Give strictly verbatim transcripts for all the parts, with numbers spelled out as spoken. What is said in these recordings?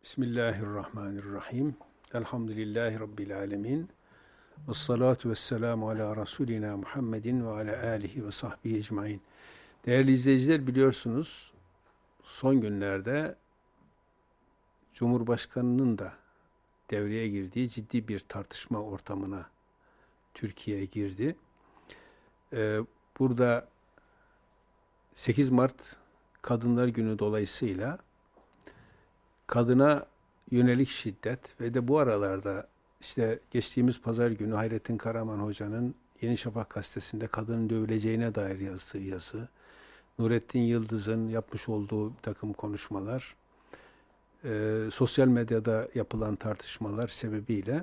Bismillahirrahmanirrahim. Elhamdülillahi Rabbil alemin. Vessalatu vesselamu ala Resulina Muhammedin ve ala alihi ve sahbihi ecmain. Değerli izleyiciler, biliyorsunuz son günlerde Cumhurbaşkanı'nın da devreye girdiği ciddi bir tartışma ortamına Türkiye girdi. Ee, burada sekiz Mart Kadınlar Günü dolayısıyla kadına yönelik şiddet ve de bu aralarda işte geçtiğimiz pazar günü Hayrettin Karaman Hoca'nın Yeni Şafak gazetesinde kadının dövüleceğine dair yazdığı yazı, Nurettin Yıldız'ın yapmış olduğu bir takım konuşmalar, e, sosyal medyada yapılan tartışmalar sebebiyle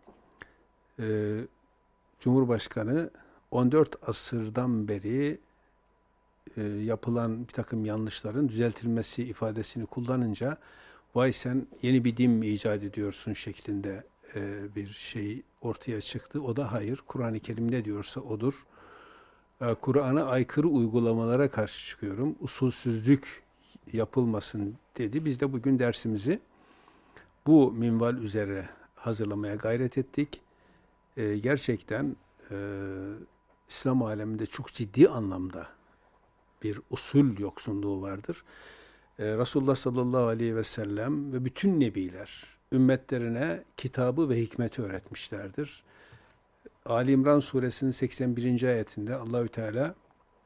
e, Cumhurbaşkanı on dört asırdan beri e, yapılan bir takım yanlışların düzeltilmesi ifadesini kullanınca vay sen yeni bir din mi icat ediyorsun şeklinde e, bir şey ortaya çıktı. O da hayır. Kur'an-ı Kerim ne diyorsa odur. E, Kur'an'a aykırı uygulamalara karşı çıkıyorum. Usulsüzlük yapılmasın dedi. Biz de bugün dersimizi bu minval üzere hazırlamaya gayret ettik. E, gerçekten e, İslam aleminde çok ciddi anlamda bir usul yoksunluğu vardır. Ee, Resulullah sallallahu aleyhi ve sellem ve bütün nebiler ümmetlerine kitabı ve hikmeti öğretmişlerdir. Ali İmran suresinin seksen birinci ayetinde Allahü Teala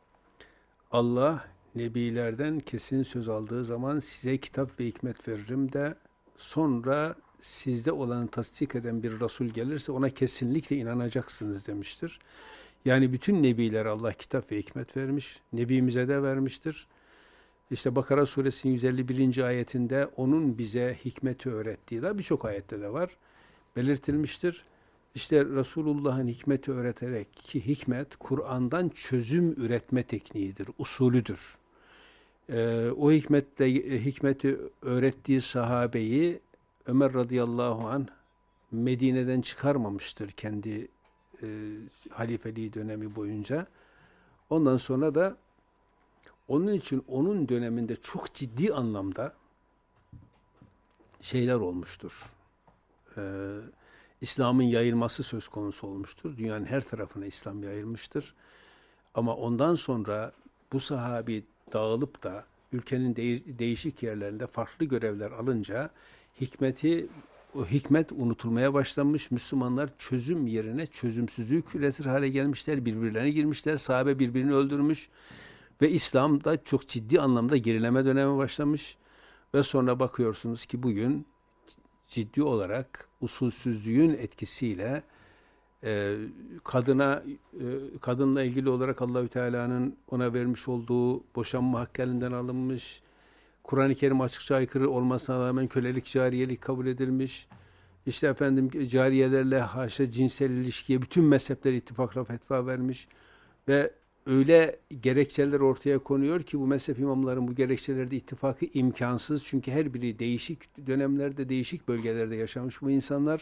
Allah nebilerden kesin söz aldığı zaman size kitap ve hikmet veririm de sonra sizde olanı tasdik eden bir Resul gelirse ona kesinlikle inanacaksınız demiştir. Yani bütün nebilere Allah kitap ve hikmet vermiş, nebimize de vermiştir. İşte Bakara suresinin yüz elli birinci ayetinde onun bize hikmeti öğrettiği de birçok ayette de var. Belirtilmiştir. İşte Resulullah'ın hikmeti öğreterek ki hikmet Kur'an'dan çözüm üretme tekniğidir, usulüdür. Ee, o hikmetle hikmeti öğrettiği sahabeyi Ömer radıyallahu anh Medine'den çıkarmamıştır kendi e, halifeliği dönemi boyunca. Ondan sonra da onun için onun döneminde çok ciddi anlamda şeyler olmuştur. Ee, İslam'ın yayılması söz konusu olmuştur. Dünyanın her tarafına İslam yayılmıştır. Ama ondan sonra bu sahabi dağılıp da ülkenin de- değişik yerlerinde farklı görevler alınca hikmeti o hikmet unutulmaya başlanmış. Müslümanlar çözüm yerine çözümsüzlük üretir hale gelmişler. Birbirlerine girmişler. Sahabe birbirini öldürmüş. Ve İslam'da çok ciddi anlamda gerileme dönemi başlamış. Ve sonra bakıyorsunuz ki bugün ciddi olarak usulsüzlüğün etkisiyle e, kadına e, kadınla ilgili olarak Allahü Teala'nın ona vermiş olduğu boşanma hakkı elinden alınmış. Kur'an-ı Kerim açıkça aykırı olmasına rağmen kölelik, cariyelik kabul edilmiş. İşte efendim cariyelerle haşa cinsel ilişkiye bütün mezhepler ittifakla fetva vermiş ve öyle gerekçeler ortaya konuyor ki bu mezhep imamların bu gerekçelerde ittifakı imkansız. Çünkü her biri değişik dönemlerde, değişik bölgelerde yaşamış bu insanlar.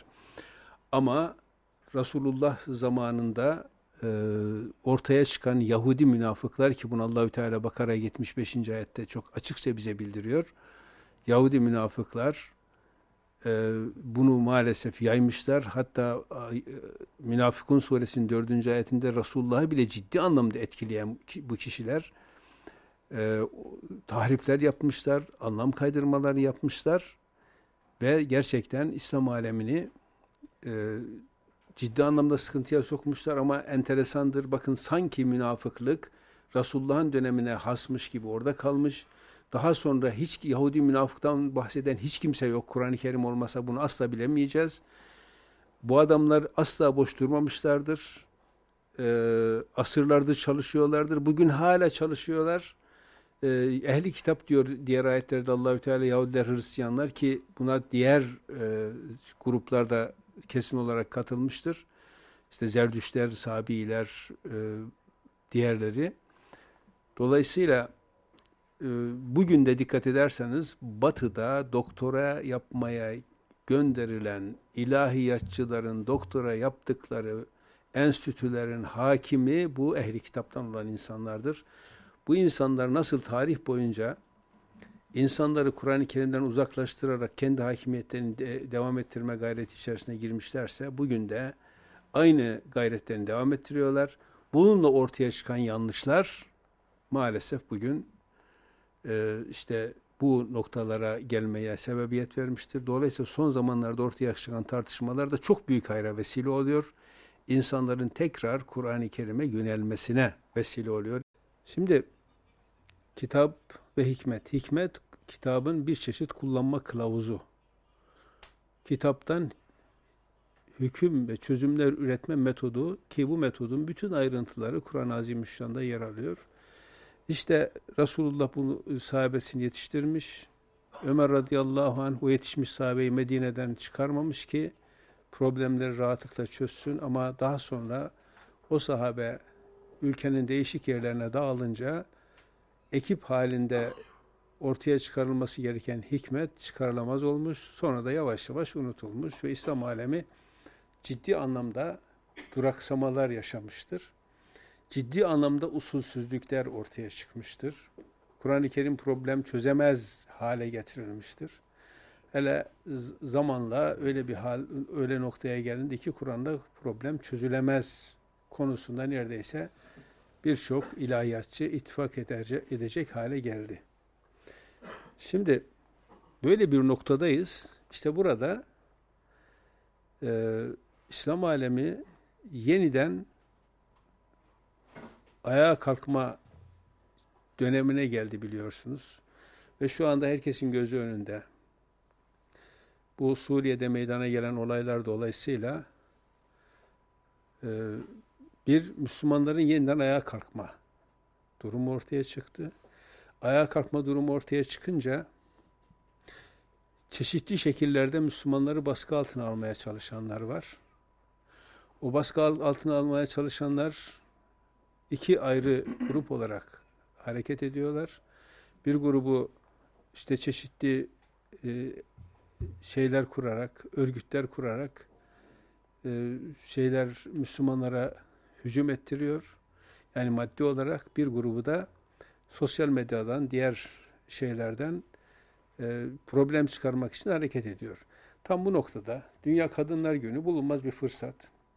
Ama Resulullah zamanında e, ortaya çıkan Yahudi münafıklar ki bunu Allahü Teala Bakara yetmiş beşinci ayette çok açıkça bize bildiriyor. Yahudi münafıklar e, bunu maalesef yaymışlar. Hatta e, Münafıkun suresinin dördüncü ayetinde Resulullah'ı bile ciddi anlamda etkileyen bu kişiler e, tahrifler yapmışlar, anlam kaydırmaları yapmışlar ve gerçekten İslam alemini e, ciddi anlamda sıkıntıya sokmuşlar ama enteresandır. Bakın sanki münafıklık Resulullah'ın dönemine hasmış gibi orada kalmış. Daha sonra hiç Yahudi münafıktan bahseden hiç kimse yok. Kur'an-ı Kerim olmasa bunu asla bilemeyeceğiz. Bu adamlar asla boş durmamışlardır. Ee, asırlardır çalışıyorlardır. Bugün hala çalışıyorlar. Ee, ehli kitap diyor diğer ayetlerde Allahü Teala Yahudiler, Hristiyanlar ki buna diğer e, gruplarda kesin olarak katılmıştır. İşte Zerdüştler, Sabiiler, e, diğerleri. Dolayısıyla e, bugün de dikkat ederseniz Batı'da doktora yapmaya gönderilen ilahiyatçıların doktora yaptıkları enstitülerin hakimi bu ehli kitaptan olan insanlardır. Bu insanlar nasıl tarih boyunca insanları Kur'an-ı Kerim'den uzaklaştırarak kendi hakimiyetlerini de devam ettirme gayreti içerisine girmişlerse, bugün de aynı gayretlerini devam ettiriyorlar. Bununla ortaya çıkan yanlışlar maalesef bugün e, işte bu noktalara gelmeye sebebiyet vermiştir. Dolayısıyla son zamanlarda ortaya çıkan tartışmalar da çok büyük hayra vesile oluyor. İnsanların tekrar Kur'an-ı Kerim'e yönelmesine vesile oluyor. Şimdi kitap ve hikmet. Hikmet, kitabın bir çeşit kullanma kılavuzu. Kitaptan hüküm ve çözümler üretme metodu, ki bu metodun bütün ayrıntıları Kur'an-ı Azimüşşan'da yer alıyor. İşte Resulullah bunu sahabesini yetiştirmiş. Ömer radıyallahu anh o yetişmiş sahabeyi Medine'den çıkarmamış ki problemleri rahatlıkla çözsün, ama daha sonra o sahabe ülkenin değişik yerlerine dağılınca ekip halinde ortaya çıkarılması gereken hikmet çıkarılamaz olmuş. Sonra da yavaş yavaş unutulmuş ve İslam alemi ciddi anlamda duraksamalar yaşamıştır. Ciddi anlamda usulsüzlükler ortaya çıkmıştır. Kur'an-ı Kerim problem çözemez hale getirilmiştir. Hele zamanla öyle bir hal, öyle noktaya gelindi ki Kur'an'da problem çözülemez konusunda neredeyse birçok ilahiyatçı ittifak edecek hale geldi. Şimdi böyle bir noktadayız. İşte burada e, İslam alemi yeniden ayağa kalkma dönemine geldi, biliyorsunuz. Ve şu anda herkesin gözü önünde. Bu Suriye'de meydana gelen olaylar dolayısıyla e, bir Müslümanların yeniden ayağa kalkma durumu ortaya çıktı. Ayağa kalkma durumu ortaya çıkınca çeşitli şekillerde Müslümanları baskı altına almaya çalışanlar var. O baskı altına almaya çalışanlar iki ayrı grup olarak hareket ediyorlar. Bir grubu işte çeşitli e, şeyler kurarak, örgütler kurarak e, şeyler Müslümanlara hücum ettiriyor. Yani maddi olarak, bir grubu da sosyal medyadan, diğer şeylerden e, problem çıkarmak için hareket ediyor. Tam bu noktada Dünya Kadınlar Günü bulunmaz bir fırsat.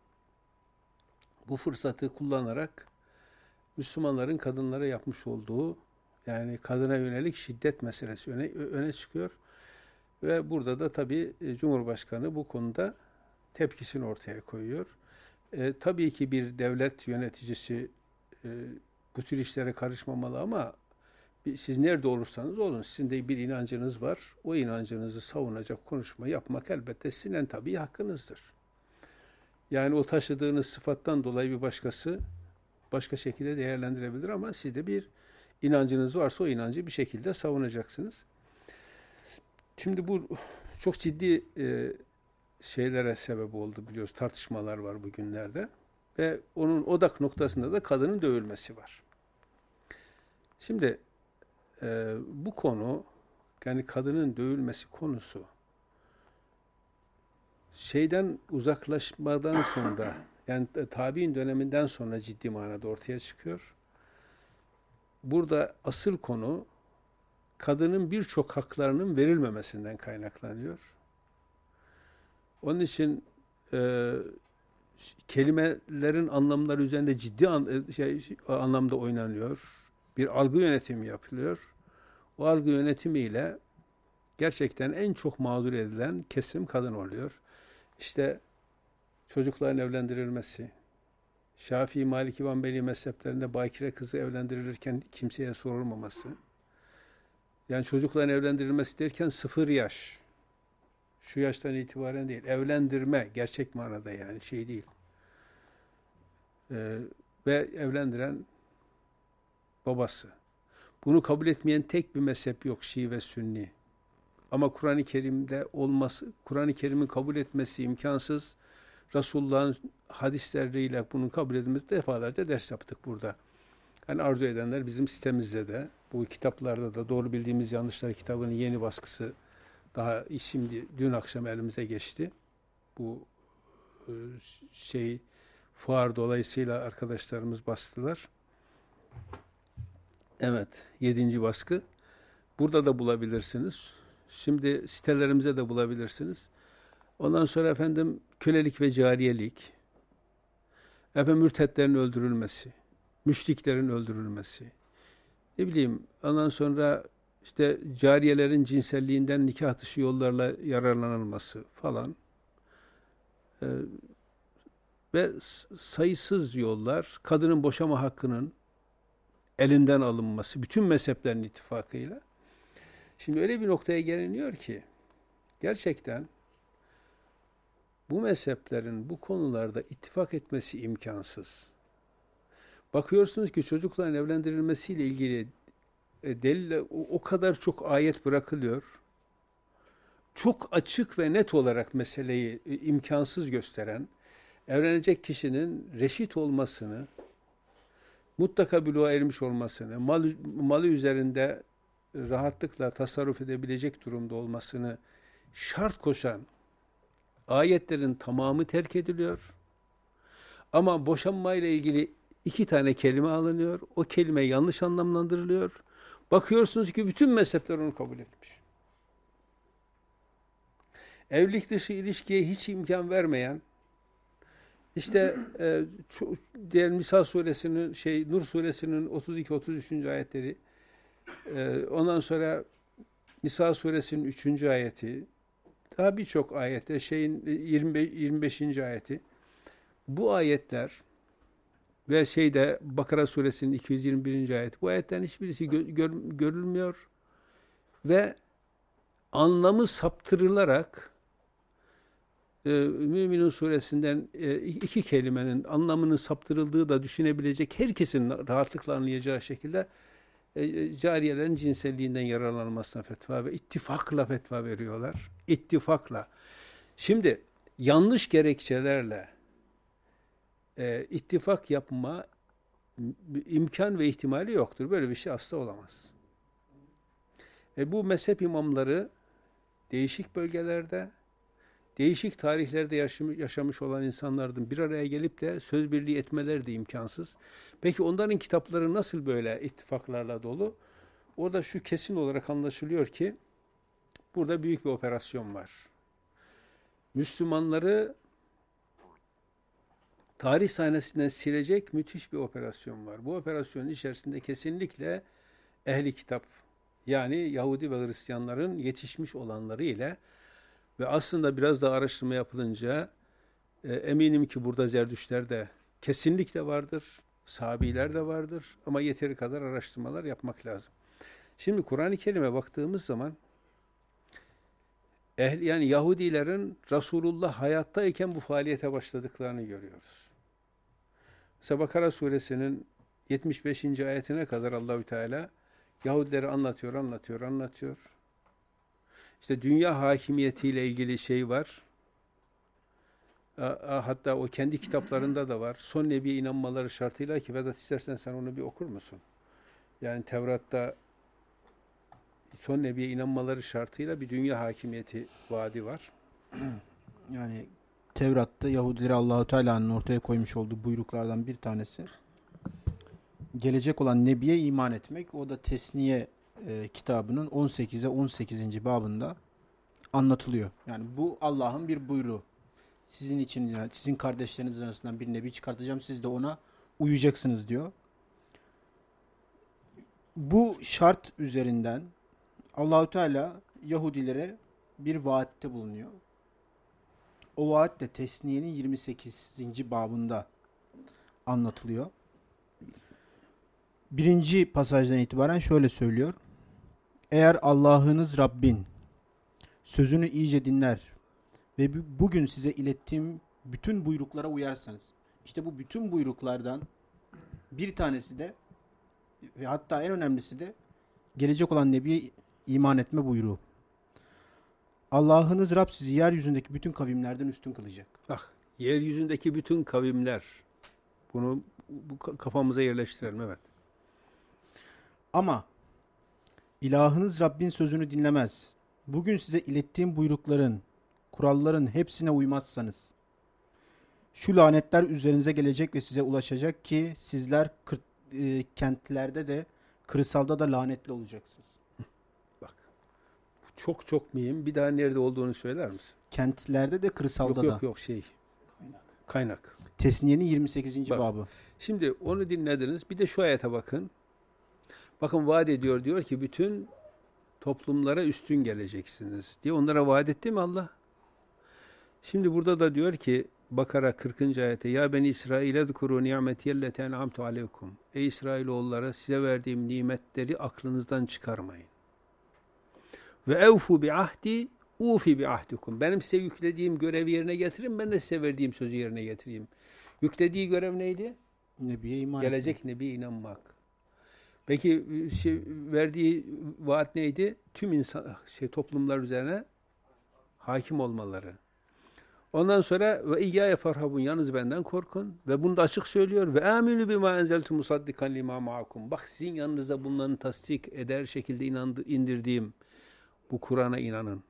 Bu fırsatı kullanarak Müslümanların kadınlara yapmış olduğu, yani kadına yönelik şiddet meselesi öne, öne çıkıyor. Ve burada da tabii Cumhurbaşkanı bu konuda tepkisini ortaya koyuyor. E, tabii ki bir devlet yöneticisi e, bu tür işlere karışmamalı, ama siz nerede olursanız olun, sizin de bir inancınız var. O inancınızı savunacak konuşma yapmak elbette sizin en tabii hakkınızdır. Yani o taşıdığınız sıfattan dolayı bir başkası başka şekilde değerlendirebilir, ama sizde bir inancınız varsa o inancı bir şekilde savunacaksınız. Şimdi bu çok ciddi e, şeylere sebep oldu, biliyoruz. Tartışmalar var bugünlerde. Ve onun odak noktasında da kadının dövülmesi var. Şimdi e, bu konu, yani kadının dövülmesi konusu şeyden uzaklaşmadan sonra, yani tabi'in döneminden sonra ciddi manada ortaya çıkıyor. Burada asıl konu kadının birçok haklarının verilmemesinden kaynaklanıyor. Onun için e, kelimelerin anlamları üzerinde ciddi an, şey, anlamda oynanıyor. Bir algı yönetimi yapılıyor. O algı yönetimiyle gerçekten en çok mağdur edilen kesim kadın oluyor. İşte çocukların evlendirilmesi, Şafii, Maliki, Hanbeli mezheplerinde bakire kızı evlendirilirken kimseye sorulmaması, yani çocukların evlendirilmesi derken sıfır yaş, şu yaştan itibaren değil, evlendirme gerçek manada, yani şey değil. Ee, ve evlendiren babası. Bunu kabul etmeyen tek bir mezhep yok, Şii ve Sünni. Ama Kur'an-ı Kerim'de olması, Kur'an-ı Kerim'in kabul etmesi imkansız. Resulullah'ın hadisleriyle bunun kabul edilmesi, defalarca ders yaptık burada. Yani arzu edenler bizim sitemizde de, bu kitaplarda da Doğru Bildiğimiz Yanlışlar kitabının yeni baskısı daha şimdi dün akşam elimize geçti. Bu şey fuar dolayısıyla arkadaşlarımız bastılar. Evet, yedinci baskı. Burada da bulabilirsiniz. Şimdi sitelerimize de bulabilirsiniz. Ondan sonra efendim kölelik ve cariyelik, efendim mürtetlerin öldürülmesi, müşriklerin öldürülmesi, ne bileyim, ondan sonra işte cariyelerin cinselliğinden nikah dışı yollarla yararlanılması falan. Ee, ve sayısız yollar, kadının boşama hakkının elinden alınması, bütün mezheplerin ittifakıyla. Şimdi öyle bir noktaya geliniyor ki, gerçekten bu mezheplerin bu konularda ittifak etmesi imkansız. Bakıyorsunuz ki çocukların evlendirilmesiyle ilgili e, delil o, o kadar çok ayet bırakılıyor. Çok açık ve net olarak meseleyi e, imkansız gösteren, evlenecek kişinin reşit olmasını, mutlaka buluğa ermiş olmasını, mal, malı üzerinde rahatlıkla tasarruf edebilecek durumda olmasını şart koşan ayetlerin tamamı terk ediliyor. Ama boşanma ile ilgili iki tane kelime alınıyor. O kelime yanlış anlamlandırılıyor. Bakıyorsunuz ki bütün mezhepler onu kabul etmiş. Evlilik dışı ilişkiye hiç imkan vermeyen, işte e, ço- diğer Nisa suresinin, şey Nur suresinin otuz iki otuz üçüncü ayetleri, e, ondan sonra Nisa suresinin üçüncü ayeti, daha birçok ayette, şeyin yirmi beş, yirmi beşinci ayeti, bu ayetler ve şeyde Bakara suresinin iki yüz yirmi birinci ayeti, bu ayetlerin hiçbirisi gö- gör, görülmüyor ve anlamı saptırılarak e, Müminun suresinden e, iki kelimenin anlamının saptırıldığı da düşünebilecek, herkesin rahatlıkla anlayacağı şekilde e, cariyelerin cinselliğinden yararlanmasına fetva ve ittifakla fetva veriyorlar. İttifakla. Şimdi yanlış gerekçelerle e, ittifak yapma imkan ve ihtimali yoktur. Böyle bir şey asla olamaz. E, bu mezhep imamları değişik bölgelerde, değişik tarihlerde yaşamış, yaşamış olan insanlardan bir araya gelip de söz birliği etmeleri de imkansız. Peki onların kitapları nasıl böyle ittifaklarla dolu? Orada şu kesin olarak anlaşılıyor ki burada büyük bir operasyon var. Müslümanları tarih sahnesinden silecek müthiş bir operasyon var. Bu operasyonun içerisinde kesinlikle ehli kitap, yani Yahudi ve Hristiyanların yetişmiş olanları ile ve aslında biraz daha araştırma yapılınca e, eminim ki burada Zerdüştler de kesinlikle vardır, Sabiler de vardır ama yeteri kadar araştırmalar yapmak lazım. Şimdi Kur'an-ı Kerim'e baktığımız zaman ehli, yani Yahudilerin Resulullah hayattayken bu faaliyete başladıklarını görüyoruz. Mesela Bakara suresinin yetmiş beşinci ayetine kadar Allahü Teala Yahudileri anlatıyor, anlatıyor, anlatıyor. İşte dünya hakimiyetiyle ilgili şey var. Hatta o kendi kitaplarında da var. Son Nebi'ye inanmaları şartıyla ki Vedat, istersen sen onu bir okur musun? Yani Tevrat'ta son Nebi'ye inanmaları şartıyla bir dünya hakimiyeti vaadi var. Yani Tevrat'ta Yahudileri Allahu Teala'nın ortaya koymuş olduğu buyruklardan bir tanesi gelecek olan Nebi'ye iman etmek. O da Tesniye e, kitabının on sekize on sekizinci babında anlatılıyor. Yani bu Allah'ın bir buyruğu. Sizin için, yani sizin kardeşleriniz arasından bir nebi çıkartacağım. Siz de ona uyacaksınız diyor. Bu şart üzerinden Allahu Teala Yahudilere bir vaatte bulunuyor. O vaat de Tesniye'nin yirmi sekizinci babında anlatılıyor. Birinci pasajdan itibaren şöyle söylüyor. Eğer Allah'ınız Rabbin sözünü iyice dinler ve bugün size ilettiğim bütün buyruklara uyarsanız, işte bu bütün buyruklardan bir tanesi de ve hatta en önemlisi de gelecek olan Nebi'ye iman etme buyruğu. Allah'ınız Rab sizi yeryüzündeki bütün kavimlerden üstün kılacak. Ah, yeryüzündeki bütün kavimler. Bunu bu kafamıza yerleştirelim, evet. Ama ilahınız Rabbin sözünü dinlemez. Bugün size ilettiğim buyrukların, kuralların hepsine uymazsanız, şu lanetler üzerinize gelecek ve size ulaşacak ki sizler kır, e, kentlerde de kırsalda da lanetli olacaksınız. çok çok mühim. Bir daha nerede olduğunu söyler misin? Kentlerde de kırsalda Yok yok da. yok şey. Kaynak. Tesniye'nin yirmi sekizinci Bak. babı. Şimdi onu dinlediniz. Bir de şu ayete bakın. Bakın vaat ediyor, diyor ki bütün toplumlara üstün geleceksiniz diye onlara vaat etti mi Allah? Şimdi burada da diyor ki Bakara kırkıncı ayette ya beni İsrail'e zkuru ni'metiyelleti en'amtu aleykum. Ey İsrailoğulları, size verdiğim nimetleri aklınızdan çıkarmayın. Ve evfu bi ahdi ufi bi ahdikum. Benim size yüklediğim görevi yerine getirin, ben de size verdiğim sözü yerine getireyim. Yüklediği görev neydi? Nebiye iman Gelecek etmek. Nebiye inanmak. Peki şey, verdiği vaat neydi? Tüm insan şey toplumlar üzerine hakim olmaları. Ondan sonra ve iyyâye farhabun, yalnız benden korkun ve bunu da açık söylüyor ve aminu bima enzeltu musaddikan lima ma'akum. Bak sizin yanınızda bunların tasdik eder şekilde inandı, indirdiğim bu Kur'an'a inanın.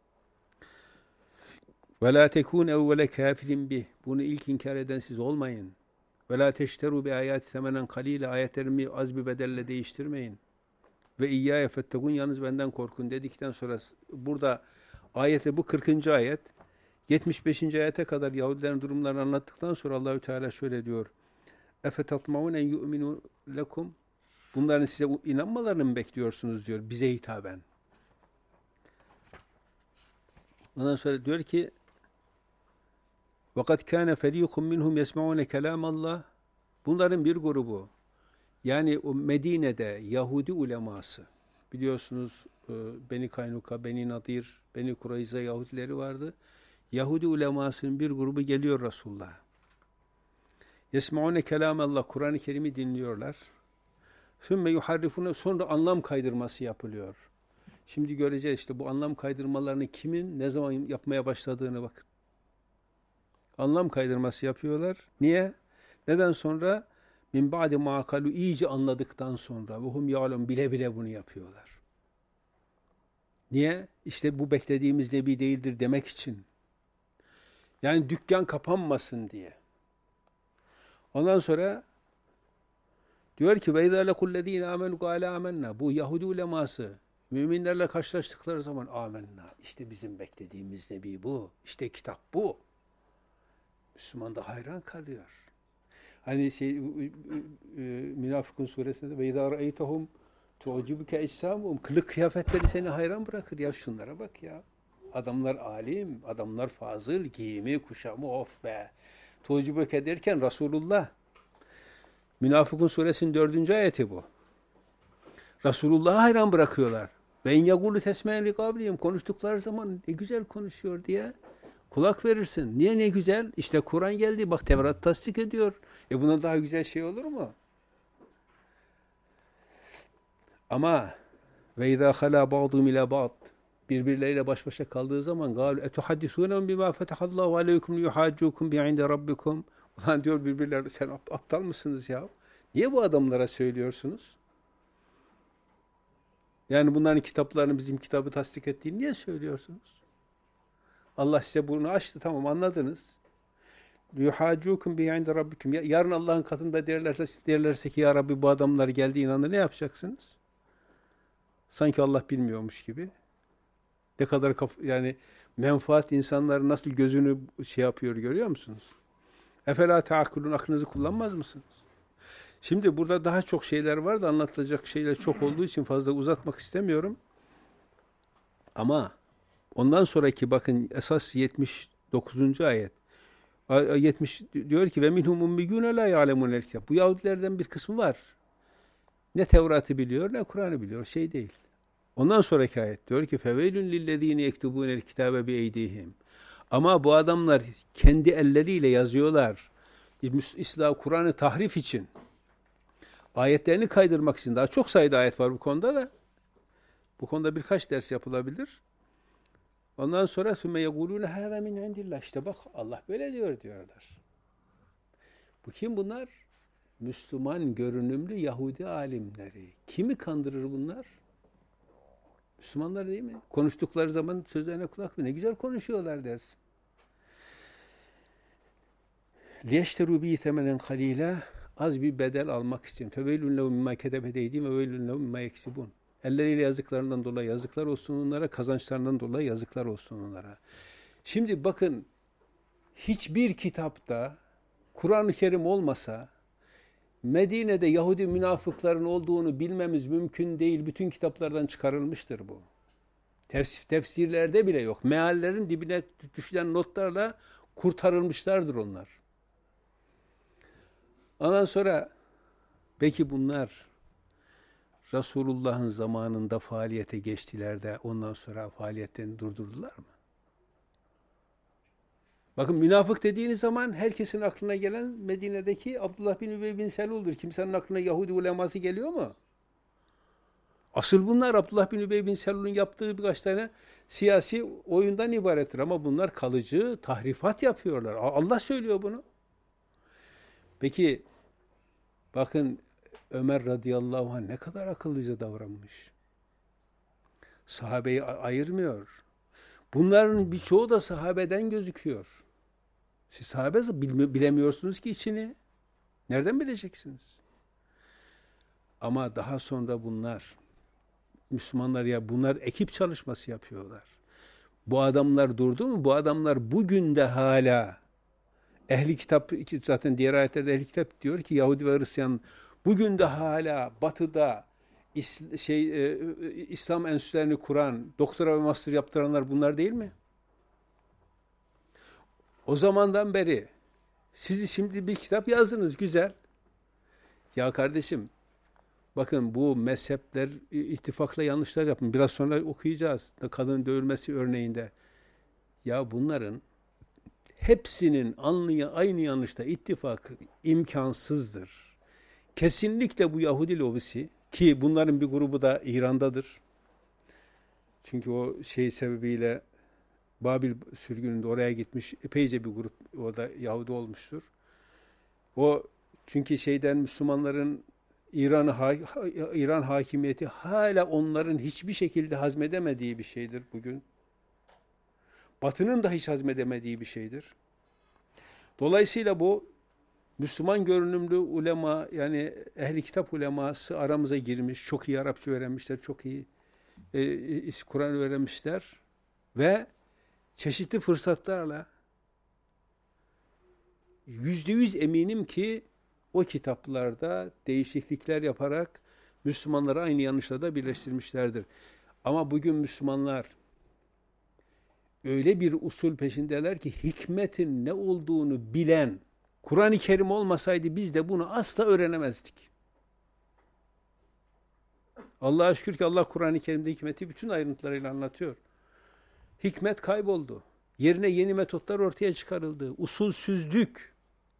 Ve la tekun evvele kafirin bih. Bunu ilk inkar eden siz olmayın. Ve la teşteru bi ayati temenen kalile. Ayetlerimi az bir bedelle değiştirmeyin. Ve iyyâye fettekun, yalnız benden korkun dedikten sonra burada ayette bu kırkıncı ayet yetmiş beşinci ayete kadar Yahudilerin durumlarını anlattıktan sonra Allahü Teala şöyle diyor. Efe tatmaun en yu'minu lekum. Bunların size inanmalarını mı bekliyorsunuz diyor bize hitaben. Ondan sonra diyor ki وَقَدْ كَانَ فَر۪يقٌ مِّنْهُمْ يَسْمَعُونَ كَلَامَ اللّٰهِ. Bunların bir grubu, yani o Medine'de Yahudi uleması, biliyorsunuz Beni Kaynuka, Beni Nadir, Beni Kurayza Yahudileri vardı. Yahudi ulemasının bir grubu geliyor Resulullah. يَسْمَعُونَ كَلَامَ اللّٰهِ. Kur'an-ı Kerim'i dinliyorlar. ثُمَّ يُحَرِّفُونَ. Sonra anlam kaydırması yapılıyor. Şimdi göreceğiz işte bu anlam kaydırmalarını kimin, ne zaman yapmaya başladığını bakın. Anlam kaydırması yapıyorlar. Niye? Neden sonra? Min ba'di ma'akalu, iyice anladıktan sonra. Ve hum ya'lem, bile bile bunu yapıyorlar. Niye? İşte bu beklediğimiz nebi değildir demek için. Yani dükkan kapanmasın diye. Ondan sonra diyor ki ve izâ lekullezîne âmenû gâle âmennâ. Bu Yahudi uleması müminlerle karşılaştıkları zaman âmennâ. İşte bizim beklediğimiz nebi bu. İşte kitap bu. Müslüman da hayran kalıyor. Hani şey e, e, Münafıkun suresinde ve izâ ra'eytehum tu'cibuke ecsâmuhum. Kılık kıyafetleri seni hayran bırakır. Ya şunlara bak ya. Adamlar alim, adamlar fazıl, giyimi, kuşamı of be. Tu'cibuke derken Resulullah. Münafıkun suresinin dördüncü ayeti bu. Resulullah'ı hayran bırakıyorlar. Ben yagulu tesmeyen li kabliyim. Konuştukları zaman ne güzel konuşuyor diye kulak verirsin. Niye ne güzel? İşte Kur'an geldi. Bak Tevrat tasdik ediyor. E buna daha güzel şey olur mu? Ama ve izâ halâ ba'dûm ilâ ba'd. Birbirleriyle baş başa kaldığı zaman gâlu etuhaddisûnem bimâ fetehallâhu aleykum liyuhâccûkum bi'inde rabbikum. Ulan diyor birbirleri, sen aptal mısınız ya? Niye bu adamlara söylüyorsunuz? Yani bunların kitaplarını bizim kitabı tasdik ettiğini niye söylüyorsunuz? Allah size bunu açtı, tamam anladınız. Yuhacukum bi inde rabbikum. Yarın Allah'ın katında derlerse, derlerse ki ya Rabbi bu adamlar geldi inandı, ne yapacaksınız? Sanki Allah bilmiyormuş gibi. Ne kadar kaf- yani menfaat insanların nasıl gözünü şey yapıyor görüyor musunuz? Efela taakulun, aklınızı kullanmaz mısınız? Şimdi burada daha çok şeyler var da anlatılacak şeyler çok olduğu için fazla uzatmak istemiyorum. Ama ondan sonraki bakın esas yetmiş dokuzuncu ayet. yetmiş diyor ki ve minhum ummiyun la ya'lemun el kitap. Bu Yahudilerden bir kısmı var. Ne Tevrat'ı biliyor ne Kur'an'ı biliyor. Şey değil. Ondan sonraki ayet diyor ki feveylün lillezine yektubunel kitabe bi eydihim. Ama bu adamlar kendi elleriyle yazıyorlar. İslam Kur'an'ı tahrif için. Ayetlerini kaydırmak için. Daha çok sayıda ayet var bu konuda da. Bu konuda birkaç ders yapılabilir. Ondan sonra sümme yegulûne hâzâ min indillah. İşte bak Allah böyle diyor diyorlar. Bu kim bunlar? Müslüman görünümlü Yahudi alimleri. Kimi kandırır bunlar? Müslümanlar değil mi? Konuştukları zaman sözlerine kulak ver. Ne güzel konuşuyorlar dersin. Liyeşterû bihi temenen kalîlâ. Az bir bedel almak için. Feveylün lehum mimmâ kedebet eydîhim ve veylün lehum mimmâ yeksibûn. Elleriyle yazdıklarından dolayı yazıklar olsun onlara, kazançlarından dolayı yazıklar olsun onlara. Şimdi bakın, hiçbir kitapta Kur'an-ı Kerim olmasa Medine'de Yahudi münafıkların olduğunu bilmemiz mümkün değil. Bütün kitaplardan çıkarılmıştır bu. Tefs- tefsirlerde bile yok. Meallerin dibine düşen notlarla kurtarılmışlardır onlar. Ondan sonra peki bunlar Resulullah'ın zamanında faaliyete geçtiler de ondan sonra faaliyetlerini durdurdular mı? Bakın, münafık dediğiniz zaman herkesin aklına gelen Medine'deki Abdullah bin Übey bin Selul'dur. Kimsenin aklına Yahudi uleması geliyor mu? Asıl bunlar Abdullah bin Übey bin Selul'un yaptığı birkaç tane siyasi oyundan ibarettir. Ama bunlar kalıcı tahrifat yapıyorlar. Allah söylüyor bunu. Peki, bakın Ömer radıyallahu anh ne kadar akıllıca davranmış. Sahabeyi ayırmıyor. Bunların birçoğu da sahabeden gözüküyor. Siz sahabe bilemiyorsunuz ki içini. Nereden bileceksiniz? Ama daha sonra bunlar, Müslümanlar ya bunlar ekip çalışması yapıyorlar. Bu adamlar durdu mu? Bu adamlar bugün de hala ehli kitap, zaten diğer ayetlerde ehli kitap diyor ki Yahudi ve Hristiyan bugün de hala batıda şey e, İslam enstitülerini kuran, doktora ve master yaptıranlar bunlar değil mi? O zamandan beri siz şimdi bir kitap yazdınız, güzel. Ya kardeşim, bakın bu mezhepler ittifakla yanlışlar yapın. Biraz sonra okuyacağız. Kadının dövülmesi örneğinde. Ya bunların hepsinin aynı yanlışta ittifak imkansızdır. Kesinlikle bu Yahudi lobisi, ki bunların bir grubu da İran'dadır. Çünkü o şey sebebiyle Babil sürgününde oraya gitmiş epeyce bir grup orada Yahudi olmuştur. O çünkü şeyden Müslümanların İran İran hakimiyeti hala onların hiçbir şekilde hazmedemediği bir şeydir bugün. Batı'nın da hiç hazmedemediği bir şeydir. Dolayısıyla bu Müslüman görünümlü ulema, yani ehli kitap uleması aramıza girmiş, çok iyi Arapça öğrenmişler, çok iyi e, Kur'an öğrenmişler ve çeşitli fırsatlarla yüzde yüz eminim ki o kitaplarda değişiklikler yaparak Müslümanları aynı yanlışla birleştirmişlerdir. Ama bugün Müslümanlar öyle bir usul peşindeler ki hikmetin ne olduğunu bilen, Kur'an-ı Kerim olmasaydı biz de bunu asla öğrenemezdik. Allah'a şükür ki Allah Kur'an-ı Kerim'de hikmeti bütün ayrıntılarıyla anlatıyor. Hikmet kayboldu. Yerine yeni metotlar ortaya çıkarıldı. Usulsüzlük.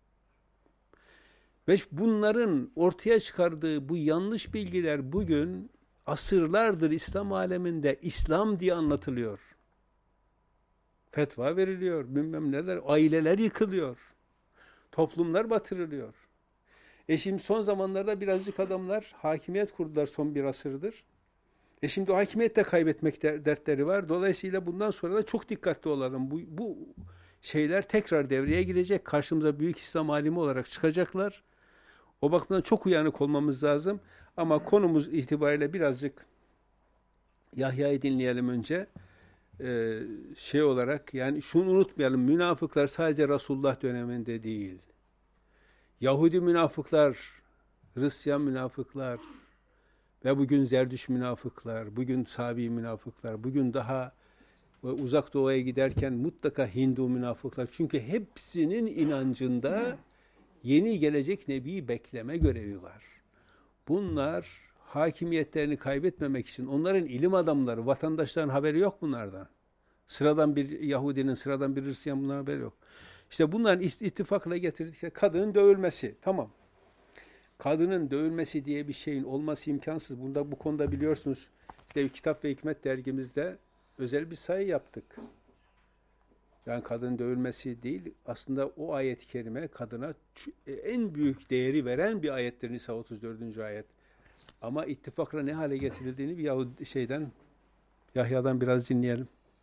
Ve bunların ortaya çıkardığı bu yanlış bilgiler bugün asırlardır İslam aleminde İslam diye anlatılıyor. Fetva veriliyor, bilmem neler, aileler yıkılıyor. Toplumlar batırılıyor. E şimdi son zamanlarda birazcık adamlar hakimiyet kurdular son bir asırdır. E şimdi o hakimiyet de kaybetmek dertleri var. Dolayısıyla bundan sonra da çok dikkatli olalım. Bu, bu şeyler tekrar devreye girecek. Karşımıza büyük İslam alimi olarak çıkacaklar. O bakımdan çok uyanık olmamız lazım. Ama konumuz itibariyle birazcık Yahya'yı dinleyelim önce. Ee, şey olarak, yani şunu unutmayalım. Münafıklar sadece Resulullah döneminde değil. Yahudi münafıklar, Hristiyan münafıklar ve bugün Zerdüş münafıklar, bugün Sabi münafıklar, bugün daha uzak doğuya giderken mutlaka Hindu münafıklar. Çünkü hepsinin inancında yeni gelecek Nebi'yi bekleme görevi var. Bunlar hakimiyetlerini kaybetmemek için, onların ilim adamları, vatandaşların haberi yok bunlardan. Sıradan bir Yahudinin, sıradan bir Hristiyan bunların haberi yok. İşte bunların ittifakla getirdikleri kadının dövülmesi. Tamam. Kadının dövülmesi diye bir şeyin olması imkansız. Bunda bu konuda biliyorsunuz işte Kitap ve Hikmet dergimizde özel bir sayı yaptık. Yani kadının dövülmesi değil, aslında o ayet-i kerime kadına en büyük değeri veren bir ayettir, Nisa otuz dördüncü ayet. Ama ittifakla ne hale getirildiğini bir Yahudi şeyden, Yahya'dan biraz dinleyelim.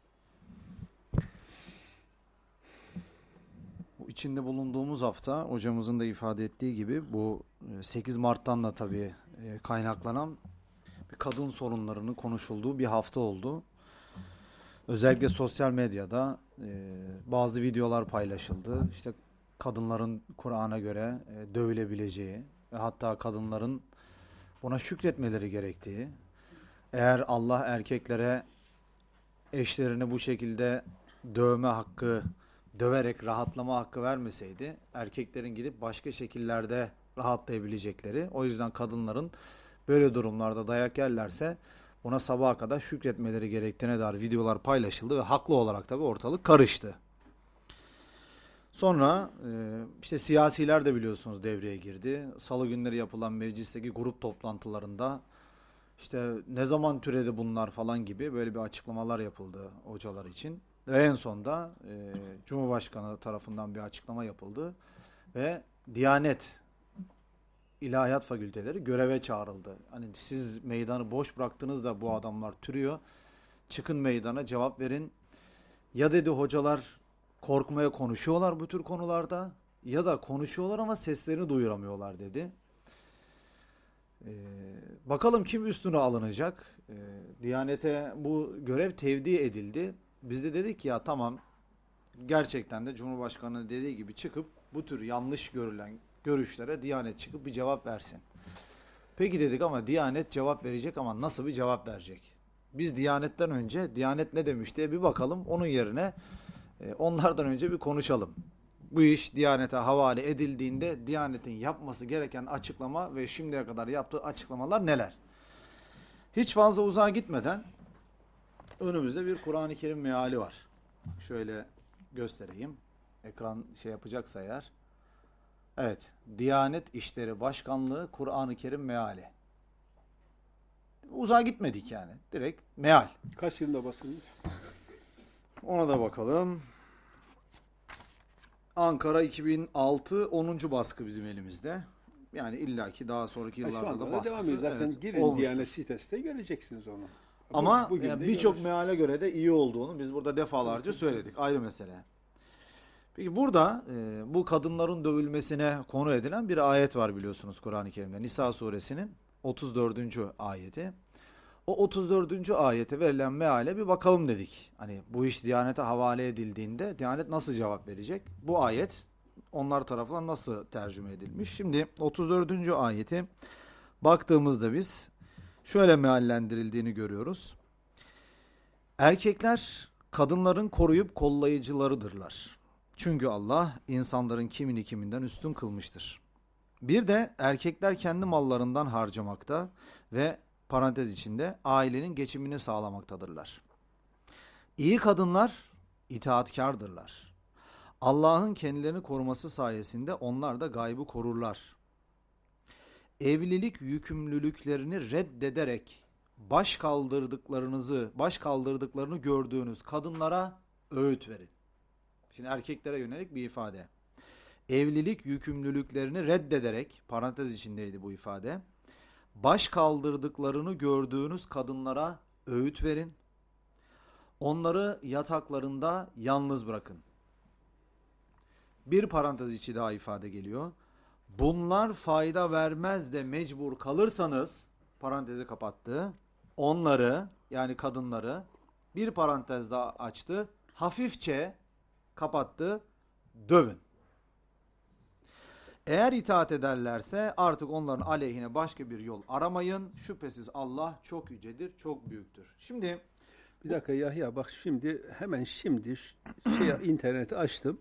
Bu içinde bulunduğumuz hafta hocamızın da ifade ettiği gibi bu sekiz Mart'tan da tabii kaynaklanan bir kadın sorunlarının konuşulduğu bir hafta oldu. Özellikle sosyal medyada e, bazı videolar paylaşıldı. İşte kadınların Kur'an'a göre e, dövülebileceği ve hatta kadınların buna şükretmeleri gerektiği, eğer Allah erkeklere eşlerini bu şekilde dövme hakkı, döverek rahatlama hakkı vermeseydi, erkeklerin gidip başka şekillerde rahatlayabilecekleri, o yüzden kadınların böyle durumlarda dayak yerlerse buna sabaha kadar şükretmeleri gerektiğine dair videolar paylaşıldı ve haklı olarak tabii ortalık karıştı. Sonra e, işte siyasiler de biliyorsunuz devreye girdi. Salı günleri yapılan meclisteki grup toplantılarında işte ne zaman türedi bunlar falan gibi böyle bir açıklamalar yapıldı hocalar için. Ve en sonda e, Cumhurbaşkanı tarafından bir açıklama yapıldı ve Diyanet İlahiyat Fakülteleri göreve çağrıldı. Hani siz meydanı boş bıraktınız da bu adamlar türüyor. Çıkın meydana cevap verin. Ya dedi hocalar korkmaya konuşuyorlar bu tür konularda ya da konuşuyorlar ama seslerini duyuramıyorlar dedi. Ee, bakalım kim üstüne alınacak? Ee, Diyanete bu görev tevdi edildi. Biz de dedik ya tamam, gerçekten de Cumhurbaşkanı dediği gibi çıkıp bu tür yanlış görülen görüşlere Diyanet çıkıp bir cevap versin. Peki dedik ama Diyanet cevap verecek ama nasıl bir cevap verecek? Biz Diyanet'ten önce Diyanet ne demiş diye bir bakalım. Onun yerine e, onlardan önce bir konuşalım. Bu iş Diyanet'e havale edildiğinde Diyanet'in yapması gereken açıklama ve şimdiye kadar yaptığı açıklamalar neler? Hiç fazla uzağa gitmeden önümüzde bir Kur'an-ı Kerim meali var. Şöyle göstereyim. Ekran şey yapacaksa eğer. Evet. Diyanet İşleri Başkanlığı Kur'an-ı Kerim meali. Uzağa gitmedik yani. Direkt meal. Kaç yılında basılmış? Ona da bakalım. Ankara iki bin altı onuncu baskı bizim elimizde. Yani illaki daha sonraki Ha, şu yıllarda anda da da baskısı. devam ediyor. Zaten Evet, girin olmuştur. Diyanet sitesinde göreceksiniz onu. Ama Bugün yani de birçok görürsünüz. meale göre de iyi olduğunu biz burada defalarca söyledik. Ayrı mesele. Peki burada e, bu kadınların dövülmesine konu edilen bir ayet var biliyorsunuz Kur'an-ı Kerim'de. Nisa suresinin otuz dördüncü ayeti. O otuz dördüncü ayete verilen meale bir bakalım dedik. Hani bu iş Diyanet'e havale edildiğinde Diyanet nasıl cevap verecek? Bu ayet onlar tarafından nasıl tercüme edilmiş? Şimdi otuz dördüncü ayeti baktığımızda biz şöyle meallendirildiğini görüyoruz. Erkekler kadınların koruyup kollayıcılarıdırlar. Çünkü Allah insanların kimini kiminden üstün kılmıştır. Bir de erkekler kendi mallarından harcamakta ve parantez içinde ailenin geçimini sağlamaktadırlar. İyi kadınlar itaatkardırlar. Allah'ın kendilerini koruması sayesinde onlar da gaybı korurlar. Evlilik yükümlülüklerini reddederek baş kaldırdıklarınızı, baş kaldırdıklarını gördüğünüz kadınlara öğüt verin. Şimdi erkeklere yönelik bir ifade. Evlilik yükümlülüklerini reddederek, parantez içindeydi bu ifade, baş kaldırdıklarını gördüğünüz kadınlara öğüt verin. Onları yataklarında yalnız bırakın. Bir parantez içi daha ifade geliyor. Bunlar fayda vermez de mecbur kalırsanız, parantezi kapattı, onları yani kadınları bir parantez daha açtı, hafifçe kapattı, dövün. Eğer itaat ederlerse artık onların aleyhine başka bir yol aramayın. Şüphesiz Allah çok yücedir, çok büyüktür. Şimdi Bir dakika Yahya, bak şimdi hemen şimdi ş- şey interneti açtım.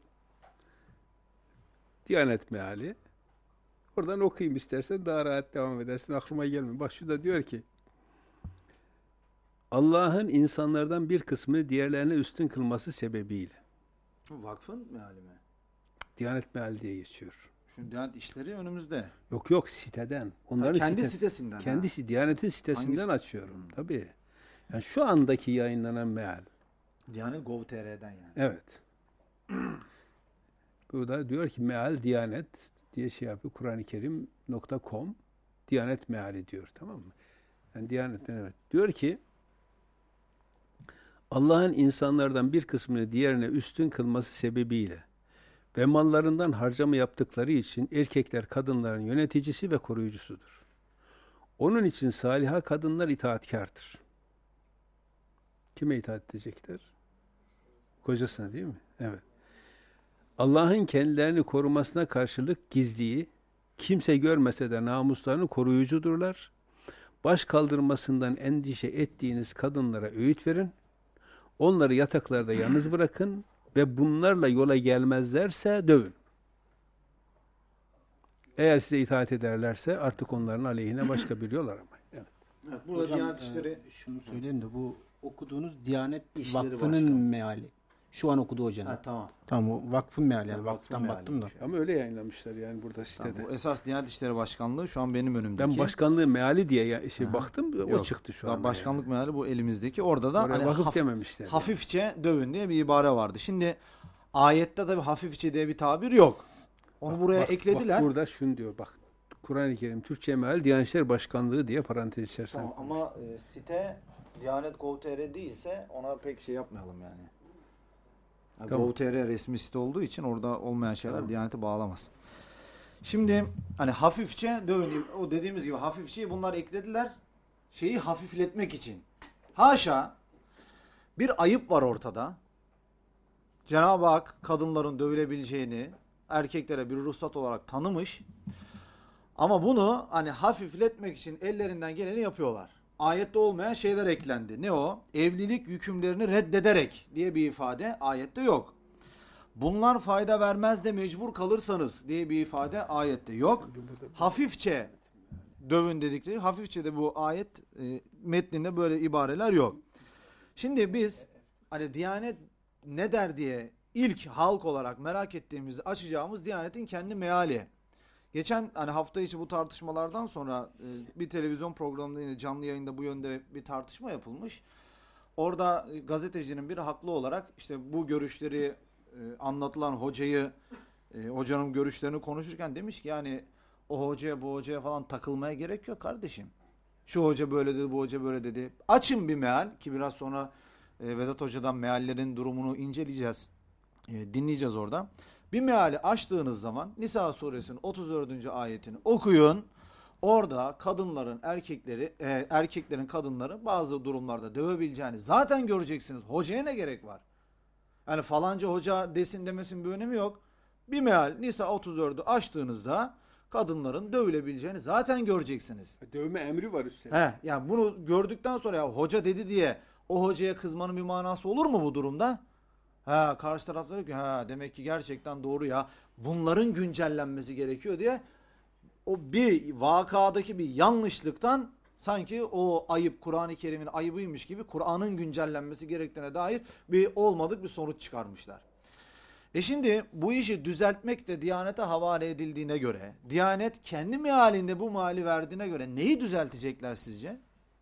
Diyanet meali. Oradan okuyayım istersen, daha rahat devam edersin. Aklıma gelmiyor. Bak şurada diyor ki Allah'ın insanlardan bir kısmını diğerlerine üstün kılması sebebiyle. vakfın meali mi? Diyanet meali diye geçiyor. Şu Diyanet işleri önümüzde. Yok yok, siteden. Onların Ha, kendi site- sitesinden. Kendisi Diyanet'in sitesinden Hangisi? açıyorum. Hmm. Tabii. Yani şu andaki yayınlanan meal. Diyanet nokta gov nokta tr'den yani. Evet. Burada diyor ki meal Diyanet diye şey yapıyor. Kur'an-ı Kerim nokta com Diyanet meali diyor. Tamam mı? Yani Diyanet'ten evet. Diyor ki Allah'ın insanlardan bir kısmını diğerine üstün kılması sebebiyle ve mallarından harcama yaptıkları için erkekler kadınların yöneticisi ve koruyucusudur. Onun için saliha kadınlar itaatkardır. Kime itaat edecekler? Kocasına değil mi? Evet. Allah'ın kendilerini korumasına karşılık gizliyi, kimse görmese de namuslarını koruyucudurlar. Baş kaldırmasından endişe ettiğiniz kadınlara öğüt verin. Onları yataklarda yalnız bırakın ve bunlarla yola gelmezlerse dövün. Eğer size itaat ederlerse artık onların aleyhine başka bir yol aramayın. Evet. Evet, burada Hocam, Diyanet İşleri e, şunu söyleyeyim de bu okuduğunuz Diyanet İşleri Vakfı'nın Başkanı. meali. Şu an okudu hocanın. Ha, tamam. Tamam, o vakfın meali yani. Ha, Vakıftan vakfın baktım da. mealiymiş. Ama öyle yayınlamışlar yani burada sitede. Tamam, bu esas Diyanet İşleri Başkanlığı şu an benim önümdeki. Ben başkanlığı meali diye ya, şey Aha. baktım, o Yok, çıktı şu daha an. başkanlık meali bu elimizdeki. Orada da Oraya hani vakıf haf- dememişler. hafifçe dövün diye bir ibare vardı. Şimdi ayette tabii hafifçe diye bir tabir yok. Onu Bak, buraya bak, eklediler. Bak burada şunu diyor bak. Kur'an-ı Kerim Türkçe meal Diyanet İşleri Başkanlığı diye parantez içerisinde. Tamam, ama e, site Diyanet nokta gov nokta tr değilse ona pek şey yapmayalım yani. yani Tamam. Gov.tr resmi site olduğu için orada olmayan şeyler Tamam. Diyanet'i bağlamaz. Şimdi hani hafifçe dövün. O dediğimiz gibi hafifçeyi bunlar eklediler. Şeyi hafifletmek için. Haşa bir ayıp var ortada. Cenab-ı Hak kadınların dövülebileceğini erkeklere bir ruhsat olarak tanımış. Ama bunu hani hafifletmek için ellerinden geleni yapıyorlar. Ayette olmayan şeyler eklendi. Ne o? Evlilik yükümlerini reddederek diye bir ifade ayette yok. Bunlar fayda vermez de mecbur kalırsanız diye bir ifade ayette yok. Hafifçe dövün dedikleri, hafifçe de bu ayet e, metninde böyle ibareler yok. Şimdi biz hani Diyanet ne der diye ilk halk olarak merak ettiğimizde açacağımız Diyanet'in kendi meali. Geçen hani hafta içi bu tartışmalardan sonra e, bir televizyon programında yine canlı yayında bu yönde bir tartışma yapılmış. Orada e, gazetecinin biri haklı olarak işte bu görüşleri e, anlatılan hocayı e, hocanın görüşlerini konuşurken demiş ki yani o hocaya bu hocaya falan takılmaya gerek yok kardeşim. Şu hoca böyle dedi, bu hoca böyle dedi. Açın bir meal ki biraz sonra e, Vedat Hoca'dan meallerin durumunu inceleyeceğiz. E, dinleyeceğiz orada. Bir meali açtığınız zaman Nisa suresinin otuz dördüncü ayetini okuyun. Orada kadınların erkekleri e, erkeklerin kadınları bazı durumlarda dövebileceğini zaten göreceksiniz. Hocaya ne gerek var? Yani falanca hoca desin demesin bir önemi yok. Bir meal Nisa otuz dördü açtığınızda kadınların dövülebileceğini zaten göreceksiniz. Dövme emri var üstelik. He, yani bunu gördükten sonra ya hoca dedi diye o hocaya kızmanın bir manası olur mu bu durumda? Ha, karşı taraf diyor ki ha, demek ki gerçekten doğru ya. Bunların güncellenmesi gerekiyor diye o bir vakadaki bir yanlışlıktan sanki o ayıp Kur'an-ı Kerim'in ayıbıymış gibi Kur'an'ın güncellenmesi gerektiğine dair bir olmadık bir sonuç çıkarmışlar. E şimdi bu işi düzeltmek de Diyanet'e havale edildiğine göre, Diyanet kendi mealinde bu meali verdiğine göre neyi düzeltecekler sizce?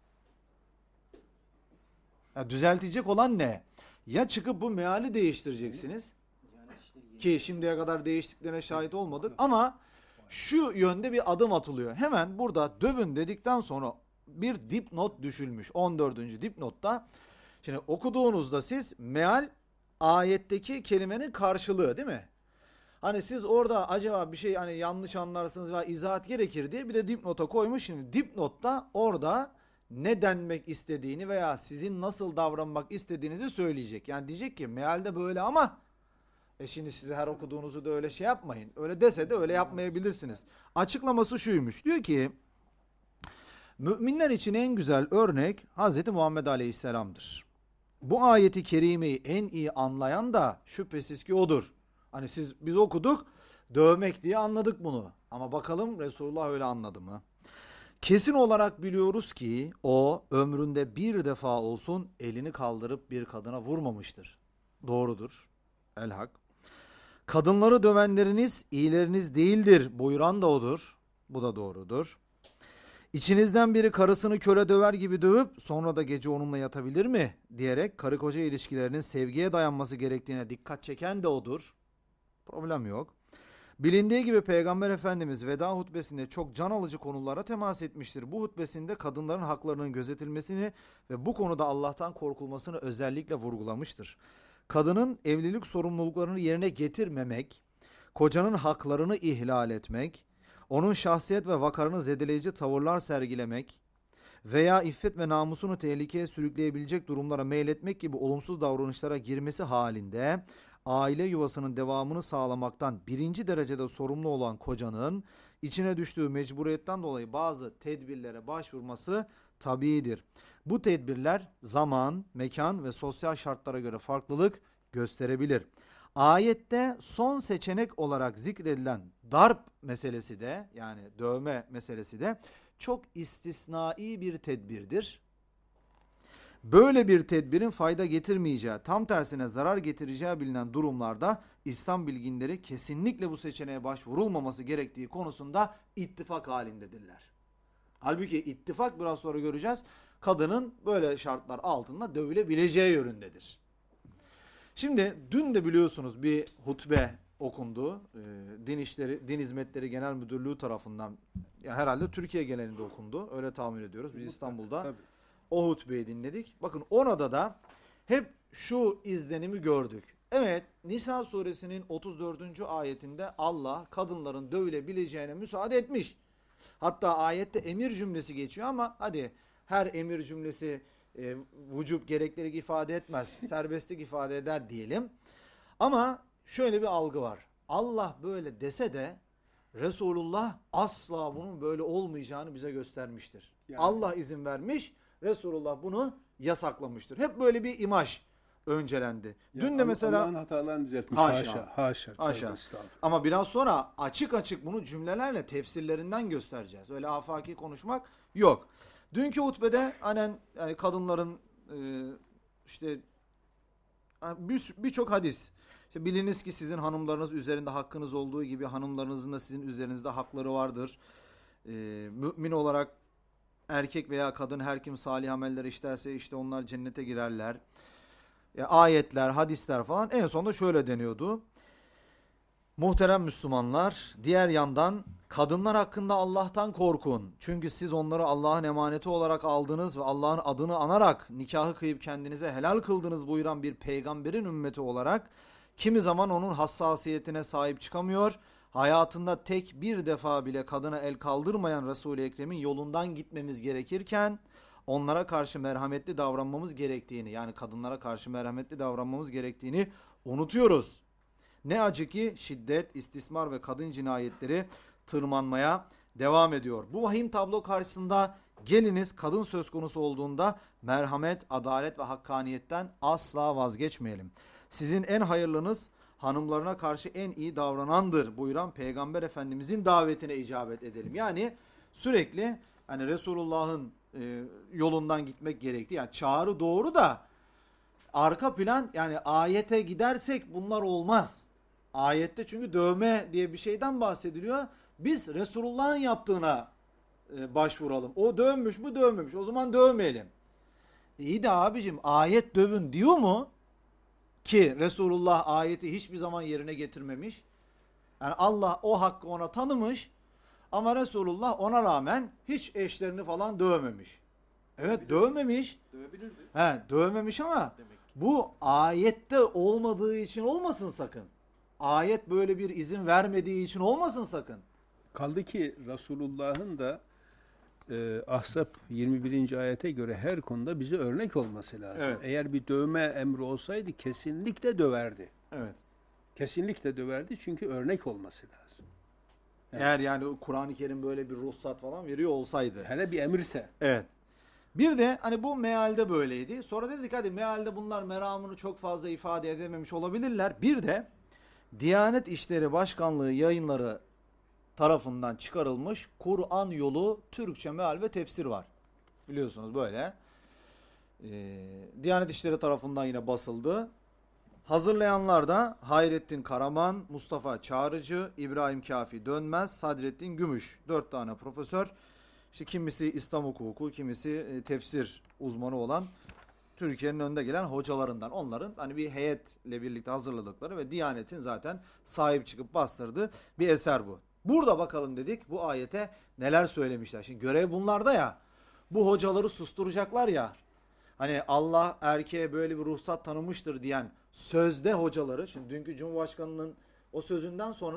Ya düzeltecek olan ne? Ya çıkıp bu meali değiştireceksiniz ki şimdiye kadar değiştiklerine şahit olmadık ama şu yönde bir adım atılıyor. Hemen burada dövün dedikten sonra bir dipnot düşülmüş. on dördüncü dipnotta. Şimdi okuduğunuzda siz meal ayetteki kelimenin karşılığı değil mi? Hani siz orada acaba bir şey hani yanlış anlarsınız veya izahat gerekir diye bir de dipnota koymuş. Şimdi dipnotta orada ne denmek istediğini veya sizin nasıl davranmak istediğinizi söyleyecek. Yani diyecek ki mealde böyle ama e şimdi size her okuduğunuzu da öyle şey yapmayın. Öyle dese de öyle yapmayabilirsiniz. Açıklaması şuymuş. Diyor ki müminler için en güzel örnek Hazreti Muhammed Aleyhisselam'dır. Bu ayeti kerimeyi en iyi anlayan da şüphesiz ki odur. Hani siz biz okuduk dövmek diye anladık bunu. Ama bakalım Resulullah öyle anladı mı? Kesin olarak biliyoruz ki o ömründe bir defa olsun elini kaldırıp bir kadına vurmamıştır. Doğrudur. El-Hak. Kadınları dövenleriniz iyileriniz değildir buyuran da odur. Bu da doğrudur. İçinizden biri karısını köle döver gibi dövüp sonra da gece onunla yatabilir mi? Diyerek karı koca ilişkilerinin sevgiye dayanması gerektiğine dikkat çeken de odur. Problem yok. Bilindiği gibi Peygamber Efendimiz veda hutbesinde çok can alıcı konulara temas etmiştir. Bu hutbesinde kadınların haklarının gözetilmesini ve bu konuda Allah'tan korkulmasını özellikle vurgulamıştır. Kadının evlilik sorumluluklarını yerine getirmemek, kocanın haklarını ihlal etmek, onun şahsiyet ve vakarını zedeleyici tavırlar sergilemek veya iffet ve namusunu tehlikeye sürükleyebilecek durumlara meyletmek gibi olumsuz davranışlara girmesi halinde aile yuvasının devamını sağlamaktan birinci derecede sorumlu olan kocanın içine düştüğü mecburiyetten dolayı bazı tedbirlere başvurması tabiidir. Bu tedbirler zaman, mekan ve sosyal şartlara göre farklılık gösterebilir. Ayette son seçenek olarak zikredilen darp meselesi de, yani dövme meselesi de çok istisnai bir tedbirdir. Böyle bir tedbirin fayda getirmeyeceği, tam tersine zarar getireceği bilinen durumlarda İslam bilginleri kesinlikle bu seçeneğe başvurulmaması gerektiği konusunda ittifak halindedirler. Halbuki ittifak, biraz sonra göreceğiz, kadının böyle şartlar altında dövülebileceği yönündedir. Şimdi dün de biliyorsunuz bir hutbe okundu. Ee, Din İşleri, Din Hizmetleri Genel Müdürlüğü tarafından, ya herhalde Türkiye genelinde okundu. Öyle tahmin ediyoruz. Biz İstanbul'da Tabii. o hutbeyi dinledik. Bakın orada da hep şu izlenimi gördük. Evet, Nisa suresinin otuz dördüncü ayetinde Allah kadınların dövülebileceğine müsaade etmiş. Hatta ayette emir cümlesi geçiyor ama hadi her emir cümlesi e, vücub, gereklilik ifade etmez. Serbestlik ifade eder diyelim. Ama şöyle bir algı var. Allah böyle dese de Resulullah asla bunun böyle olmayacağını bize göstermiştir. Yani. Allah izin vermiş, Resulullah bunu yasaklamıştır. Hep böyle bir imaj öncelendi. Yani Dün de mesela Allah'ın hatalarını düzeltmiş. Haşa. Haşa. Haşa. Haşa. Tövbe estağfurullah. Ama biraz sonra açık açık bunu cümlelerle tefsirlerinden göstereceğiz. Öyle afaki konuşmak yok. Dünkü hutbede hani yani kadınların e, işte birçok hadis. İşte biliniz ki sizin hanımlarınız üzerinde hakkınız olduğu gibi hanımlarınızın da sizin üzerinizde hakları vardır. E, mümin olarak erkek veya kadın her kim salih ameller işlerse işte onlar cennete girerler. Ya, ayetler, hadisler falan. En sonunda şöyle deniyordu. Muhterem Müslümanlar, diğer yandan kadınlar hakkında Allah'tan korkun. Çünkü siz onları Allah'ın emaneti olarak aldınız ve Allah'ın adını anarak nikahı kıyıp kendinize helal kıldınız buyuran bir peygamberin ümmeti olarak kimi zaman onun hassasiyetine sahip çıkamıyor, hayatında tek bir defa bile kadına el kaldırmayan Resul-i Ekrem'in yolundan gitmemiz gerekirken onlara karşı merhametli davranmamız gerektiğini, yani kadınlara karşı merhametli davranmamız gerektiğini unutuyoruz. Ne acı ki şiddet, istismar ve kadın cinayetleri tırmanmaya devam ediyor. Bu vahim tablo karşısında geliniz kadın söz konusu olduğunda merhamet, adalet ve hakkaniyetten asla vazgeçmeyelim. Sizin en hayırlınız hanımlarına karşı en iyi davranandır buyuran Peygamber Efendimizin davetine icabet edelim. Yani sürekli hani Resulullah'ın e, yolundan gitmek gerekti. Yani çağrı doğru da arka plan, yani ayete gidersek bunlar olmaz. Ayette çünkü dövme diye bir şeyden bahsediliyor. Biz Resulullah'ın yaptığına e, başvuralım. O dövmüş mü dövmemiş. O zaman dövmeyelim. İyi de abicim ayet dövün diyor mu? Ki Resulullah ayeti hiçbir zaman yerine getirmemiş. Yani Allah o hakkı ona tanımış. Ama Resulullah ona rağmen hiç eşlerini falan dövmemiş. Evet, dövmemiş. Dövebilirdi. He, dövmemiş ama Demek ki. bu ayette olmadığı için olmasın sakın. Ayet böyle bir izin vermediği için olmasın sakın. Kaldı ki Resulullah'ın da e, Ahzab yirmi birinci ayete göre her konuda bize örnek olması lazım. Evet. Eğer bir dövme emri olsaydı kesinlikle döverdi. Evet. Kesinlikle döverdi çünkü örnek olması lazım. Evet. Eğer yani Kur'an-ı Kerim böyle bir ruhsat falan veriyor olsaydı. Hele bir emirse. Evet. Bir de hani bu mealde böyleydi. Sonra dedik hadi mealde bunlar meramını çok fazla ifade edememiş olabilirler. Bir de Diyanet İşleri Başkanlığı yayınları tarafından çıkarılmış Kur'an Yolu Türkçe meal ve tefsir var. Biliyorsunuz böyle. Ee, Diyanet İşleri tarafından yine basıldı. Hazırlayanlar da Hayrettin Karaman, Mustafa Çağrıcı, İbrahim Kafi Dönmez, Sadrettin Gümüş. Dört tane profesör. İşte kimisi İslam hukuku, kimisi e, tefsir uzmanı olan Türkiye'nin önde gelen hocalarından. Onların hani bir heyetle birlikte hazırladıkları ve Diyanet'in zaten sahip çıkıp bastırdığı bir eser bu. Burada bakalım dedik bu ayete neler söylemişler. Şimdi görev bunlarda ya. Bu hocaları susturacaklar ya. Hani Allah erkeğe böyle bir ruhsat tanımıştır diyen sözde hocaları. Şimdi dünkü Cumhurbaşkanı'nın o sözünden sonra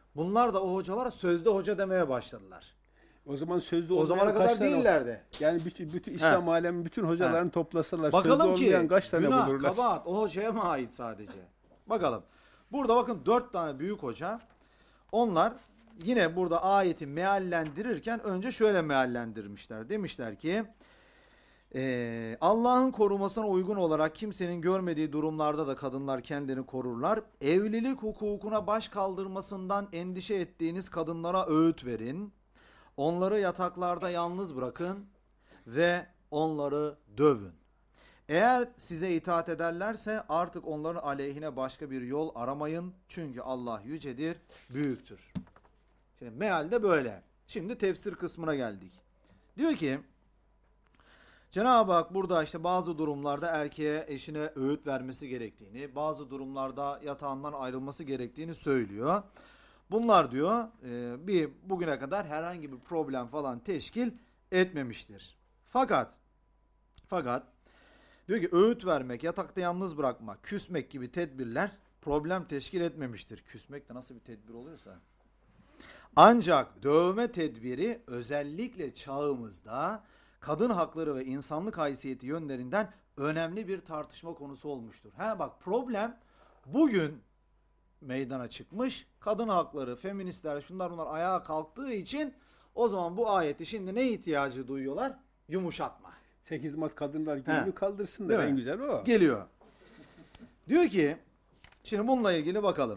Bunlar da o hocalara sözde hoca demeye başladılar. O zaman sözlü O olmayan zamana kaç kadar tane- değillerdi. Yani bütün, bütün İslam alemi bütün hocalarını toplasalar Bakalım sözlü ki olmayan kaç tane günah, bulurlar? kabahat o hocaya mı ait sadece? Bakalım. Burada bakın dört tane büyük hoca. Onlar yine burada ayeti meallendirirken önce şöyle meallendirmişler. Demişler ki Ee, Allah'ın korumasına uygun olarak kimsenin görmediği durumlarda da kadınlar kendini korurlar. Evlilik hukukuna baş kaldırmasından endişe ettiğiniz kadınlara öğüt verin. Onları yataklarda yalnız bırakın ve onları dövün. Eğer size itaat ederlerse artık onların aleyhine başka bir yol aramayın. Çünkü Allah yücedir, büyüktür. Şimdi meal de böyle. Şimdi tefsir kısmına geldik. Diyor ki Cenab-ı Hak burada işte bazı durumlarda erkeğe eşine öğüt vermesi gerektiğini, bazı durumlarda yatağından ayrılması gerektiğini söylüyor. Bunlar diyor e, bir bugüne kadar herhangi bir problem falan teşkil etmemiştir. Fakat fakat diyor ki öğüt vermek, yatakta yalnız bırakmak, küsmek gibi tedbirler problem teşkil etmemiştir. Küsmek de nasıl bir tedbir oluyorsa. Ancak dövme tedbiri özellikle çağımızda kadın hakları ve insanlık haysiyeti yönlerinden önemli bir tartışma konusu olmuştur. Ha bak problem bugün meydana çıkmış. Kadın hakları, feministler, şunlar bunlar ayağa kalktığı için o zaman bu ayeti şimdi ne ihtiyacı duyuyorlar? Yumuşatma. sekiz Mart Kadınlar He. Günü'nü kaldırsınlar. Değil mi? En güzel o. Geliyor. Diyor ki şimdi bununla ilgili bakalım.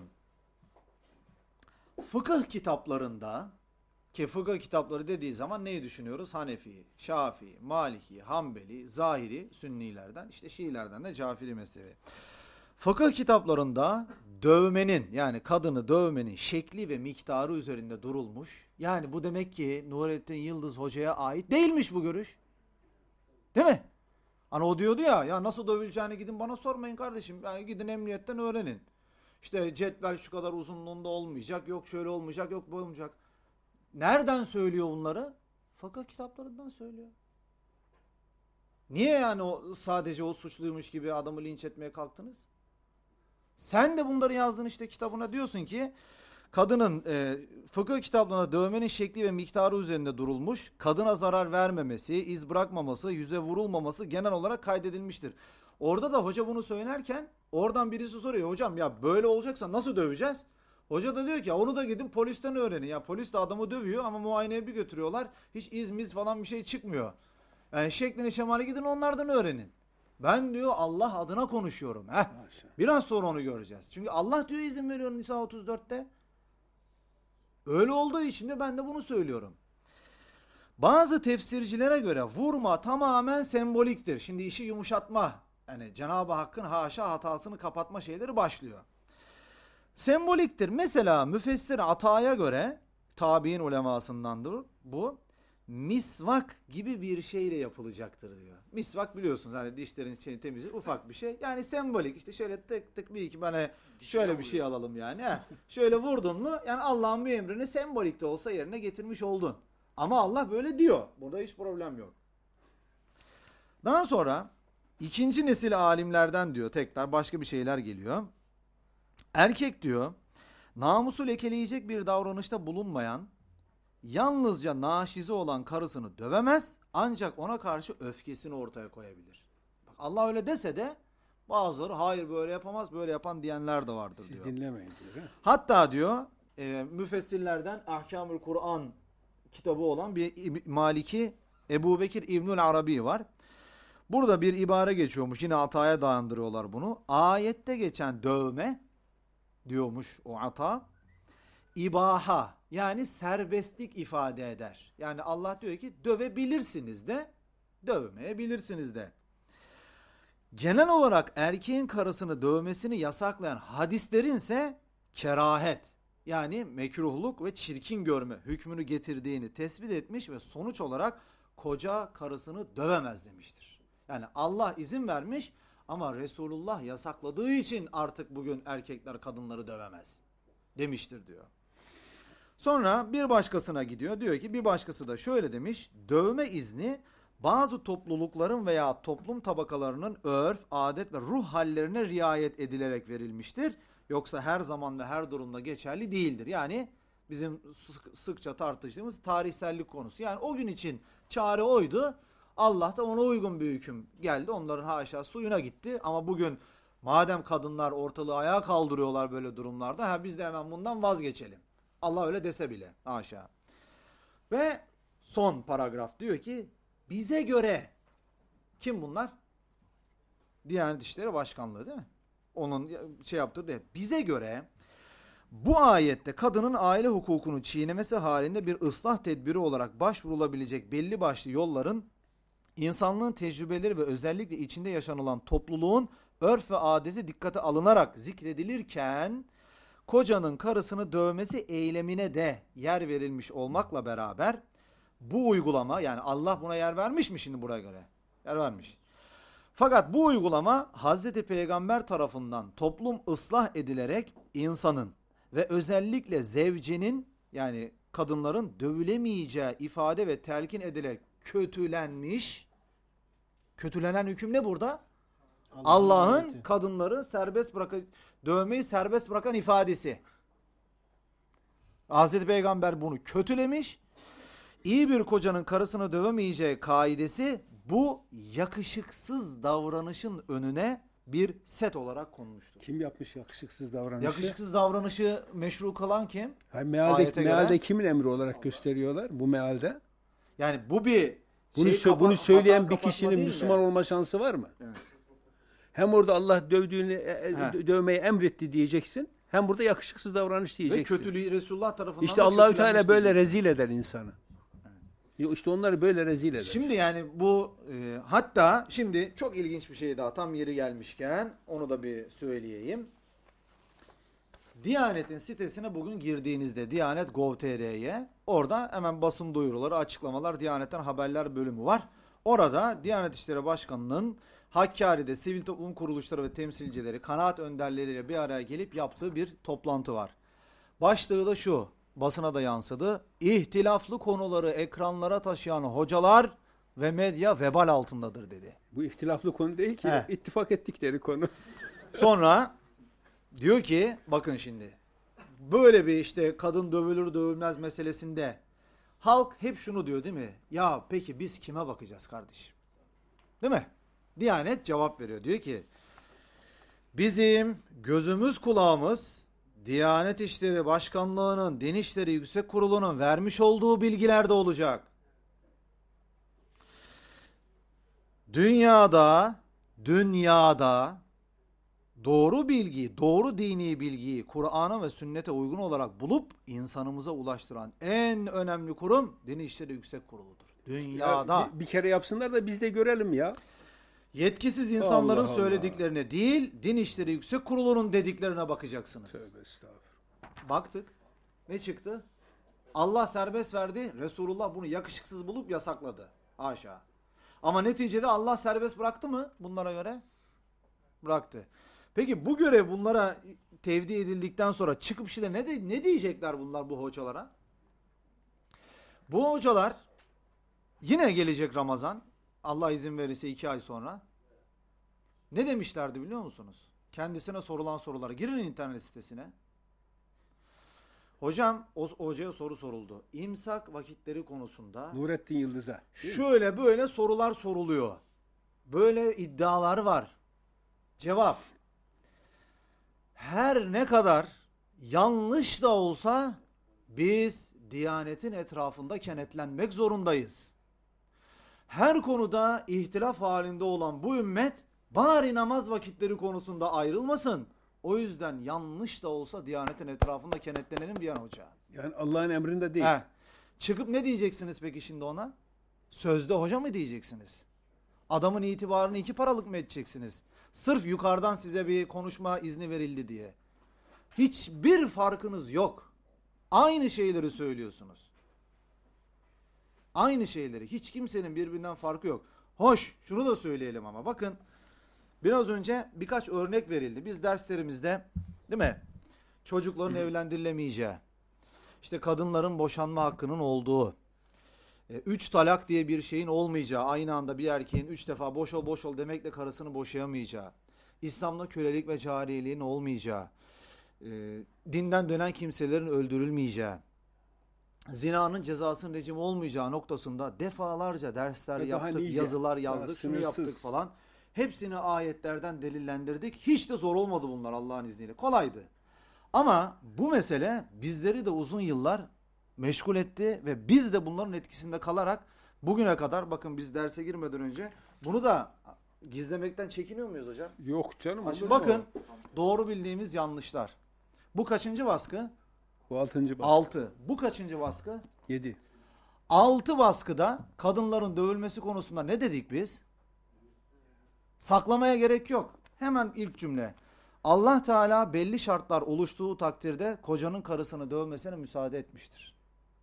Fıkıh kitaplarında ki fıkıh kitapları dediği zaman neyi düşünüyoruz? Hanefi, Şafii, Maliki, Hanbeli, Zahiri, Sünnilerden, işte Şiilerden de Cafiri mezhebi. Fıkıh kitaplarında dövmenin yani kadını dövmenin şekli ve miktarı üzerinde durulmuş. Yani bu demek ki Nurettin Yıldız Hoca'ya ait değilmiş bu görüş. Değil mi? Hani o diyordu ya, ya nasıl dövüleceğini gidin bana sormayın kardeşim. Yani gidin emniyetten öğrenin. İşte cetvel şu kadar uzunluğunda olmayacak, yok şöyle olmayacak, yok böyle olmayacak. Nereden söylüyor bunları? Fıkıh kitaplarından söylüyor. Niye yani o sadece o suçluymuş gibi adamı linç etmeye kalktınız? Sen de bunları yazdın işte kitabına, diyorsun ki kadının e, fıkıh kitaplarına dövmenin şekli ve miktarı üzerinde durulmuş, kadına zarar vermemesi, iz bırakmaması, yüze vurulmaması genel olarak kaydedilmiştir. Orada da hoca bunu söylerken oradan birisi soruyor, hocam ya böyle olacaksa nasıl döveceğiz? Hoca da diyor ki ya onu da gidin polisten öğrenin. Ya polis de adamı dövüyor ama muayeneye bir götürüyorlar. Hiç iz miz falan bir şey çıkmıyor. Yani şeklini şemali gidin onlardan öğrenin. Ben diyor Allah adına konuşuyorum. Heh. Biraz sonra onu göreceğiz. Çünkü Allah diyor izin veriyor Nisa otuz dörtte. Öyle olduğu için de ben de bunu söylüyorum. Bazı tefsircilere göre vurma tamamen semboliktir. Şimdi işi yumuşatma. Yani Cenab-ı Hakk'ın haşa hatasını kapatma şeyleri başlıyor. Semboliktir. Mesela müfessir Ata'ya göre tabi'in ulemasındandır bu. Misvak gibi bir şeyle yapılacaktır diyor. Misvak biliyorsunuz hani dişlerin içini temizler, ufak bir şey. Yani sembolik işte şöyle tık tık bir iki bana şöyle bir şey alalım yani. Heh. Şöyle vurdun mu yani Allah'ın bir emrini sembolik de olsa yerine getirmiş oldun. Ama Allah böyle diyor. Burada hiç problem yok. Daha sonra ikinci nesil alimlerden diyor tekrar başka bir şeyler geliyor. Erkek diyor namusu lekeleyecek bir davranışta bulunmayan, yalnızca naşize olan karısını dövemez, ancak ona karşı öfkesini ortaya koyabilir. Bak Allah öyle dese de bazıları hayır böyle yapamaz, böyle yapan diyenler de vardır Siz diyor. dinlemeyin diyor. Hatta diyor e, müfessirlerden Ahkamül Kur'an kitabı olan bir Maliki Ebu Bekir İbnül Arabi var. Burada bir ibare geçiyormuş. Yine Ata'ya dayandırıyorlar bunu. Ayette geçen dövme diyormuş o Ata. İbaha yani serbestlik ifade eder. Yani Allah diyor ki dövebilirsiniz de dövmeyebilirsiniz de. Genel olarak erkeğin karısını dövmesini yasaklayan hadislerin ise kerahet yani mekruhluk ve çirkin görme hükmünü getirdiğini tespit etmiş ve sonuç olarak koca karısını dövemez demiştir. Yani Allah izin vermiş ama Resulullah yasakladığı için artık bugün erkekler kadınları dövemez demiştir diyor. Sonra bir başkasına gidiyor. Diyor ki bir başkası da şöyle demiş. Dövme izni bazı toplulukların veya toplum tabakalarının örf, adet ve ruh hallerine riayet edilerek verilmiştir. Yoksa her zaman ve her durumda geçerli değildir. Yani Bizim sık, sıkça tartıştığımız tarihsellik konusu. Yani o gün için çare oydu. Allah da ona uygun bir hüküm geldi. Onların haşa suyuna gitti. Ama bugün madem kadınlar ortalığı ayağa kaldırıyorlar böyle durumlarda, ha biz de hemen bundan vazgeçelim. Allah öyle dese bile. Haşa. Ve son paragraf diyor ki bize göre kim bunlar? Diyanet İşleri Başkanlığı değil mi? Onun şey yaptığı değil. Bize göre bu ayette kadının aile hukukunu çiğnemesi halinde bir ıslah tedbiri olarak başvurulabilecek belli başlı yolların insanlığın tecrübeleri ve özellikle içinde yaşanılan topluluğun örf ve adeti dikkate alınarak zikredilirken kocanın karısını dövmesi eylemine de yer verilmiş olmakla beraber bu uygulama, yani Allah buna yer vermiş mi şimdi buraya göre? Yer vermiş. Fakat bu uygulama Hazreti Peygamber tarafından toplum ıslah edilerek insanın ve özellikle zevcenin, yani kadınların dövülemeyeceği ifade ve telkin edilerek kötülenmiş. Kötülenen hüküm ne burada? Allah'ın Allah kadınları serbest bırak dövmeyi serbest bırakan ifadesi. Hazreti Peygamber bunu kötülemiş. İyi bir kocanın karısını dövemeyeceği kaidesi bu yakışıksız davranışın önüne bir set olarak konmuştur. Kim yapmış yakışıksız davranışı? Yakışıksız davranışı meşru kılan kim? Hayır, mealde, mealde kimin emri olarak gösteriyorlar bu mealde? Yani bu bir bunu, şey sö- kapa- bunu söyleyen hata bir kişinin mi? Müslüman olma şansı var mı? Evet. Hem orada Allah dövdüğünü He. dövmeyi emretti diyeceksin. Hem burada yakışıksız davranış diyeceksin. Ve kötülüğü Resulullah tarafından İşte Allahü Teala böyle rezil eder insanı. Evet. İşte onları böyle rezil eder. Şimdi yani bu e, hatta şimdi çok ilginç bir şey daha tam yeri gelmişken onu da bir söyleyeyim. Diyanet'in sitesine bugün girdiğinizde diyanet nokta gov nokta tr'ye orada hemen basın duyuruları, açıklamalar, Diyanet'ten haberler bölümü var. Orada Diyanet İşleri Başkanı'nın Hakkari'de sivil toplum kuruluşları ve temsilcileri, kanaat önderleriyle bir araya gelip yaptığı bir toplantı var. Başlığı da şu, basına da yansıdı. İhtilaflı konuları ekranlara taşıyan hocalar ve medya vebal altındadır dedi. Bu ihtilaflı konu değil ki, He. ittifak ettikleri konu. Sonra diyor ki, bakın şimdi, böyle bir işte kadın dövülür dövülmez meselesinde halk hep şunu diyor değil mi? Ya peki biz kime bakacağız kardeşim? Değil mi? Diyanet cevap veriyor. Diyor ki, bizim gözümüz kulağımız Diyanet İşleri Başkanlığı'nın, Din İşleri Yüksek Kurulu'nun vermiş olduğu bilgilerde olacak. Dünyada, dünyada doğru bilgi, doğru dini bilgiyi Kur'an'a ve sünnete uygun olarak bulup insanımıza ulaştıran en önemli kurum Din İşleri Yüksek Kurulu'dur. Dünyada. Ya, bir, bir kere yapsınlar da biz de görelim ya. Yetkisiz insanların Allah söylediklerine Allah. değil, Din İşleri Yüksek Kurulu'nun dediklerine bakacaksınız. Tövbe estağfurullah. Baktık. Ne çıktı? Allah serbest verdi. Resulullah bunu yakışıksız bulup yasakladı. Haşa. Ama neticede Allah serbest bıraktı mı bunlara göre? Bıraktı. Peki bu görev bunlara tevdi edildikten sonra çıkıp işte ne, de, ne diyecekler bunlar bu hocalara? Bu hocalar yine gelecek Ramazan. Allah izin verirse iki ay sonra. Ne demişlerdi biliyor musunuz? Kendisine sorulan sorulara. Girin internet sitesine. Hocam, o hocaya soru soruldu. İmsak vakitleri konusunda Nurettin Yıldız'a. şöyle böyle sorular soruluyor. Böyle iddialar var. Cevap. Her ne kadar yanlış da olsa biz Diyanetin etrafında kenetlenmek zorundayız. Her konuda ihtilaf halinde olan bu ümmet bari namaz vakitleri konusunda ayrılmasın. O yüzden yanlış da olsa Diyanetin etrafında kenetlenelim diyen hoca. Yani Allah'ın emrinde değil. He. Çıkıp ne diyeceksiniz peki şimdi ona? Sözde hoca mı diyeceksiniz? Adamın itibarını iki paralık mı edeceksiniz? Sırf yukarıdan size bir konuşma izni verildi diye. Hiçbir farkınız yok. Aynı şeyleri söylüyorsunuz. Aynı şeyleri. Hiç kimsenin birbirinden farkı yok. Hoş, şunu da söyleyelim ama bakın. Biraz önce birkaç örnek verildi. Biz derslerimizde, değil mi? Çocukların evlendirilemeyeceği, işte kadınların boşanma hakkının olduğu, üç talak diye bir şeyin olmayacağı, aynı anda bir erkeğin üç defa boş ol boş ol demekle karısını boşayamayacağı, İslam'da kölelik ve cariyeliğin olmayacağı, dinden dönen kimselerin öldürülmeyeceği, zinanın cezasının rejim olmayacağı noktasında defalarca dersler Ve daha yaptık, nice, yazılar daha yazdık, şunu sınırsız. yaptık falan. Hepsini ayetlerden delillendirdik. Hiç de zor olmadı bunlar Allah'ın izniyle. Kolaydı. Ama bu mesele bizleri de uzun yıllar meşgul etti ve biz de bunların etkisinde kalarak bugüne kadar, bakın biz derse girmeden önce bunu da gizlemekten çekiniyor muyuz hocam? Yok canım. olur mu? Bakın doğru bildiğimiz yanlışlar. Bu kaçıncı baskı? Bu altıncı baskı. Altı. Bu kaçıncı baskı? Yedi. Altı baskıda kadınların dövülmesi konusunda ne dedik biz? Saklamaya gerek yok. Hemen ilk cümle. Allah Teala belli şartlar oluştuğu takdirde kocanın karısını dövmesine müsaade etmiştir.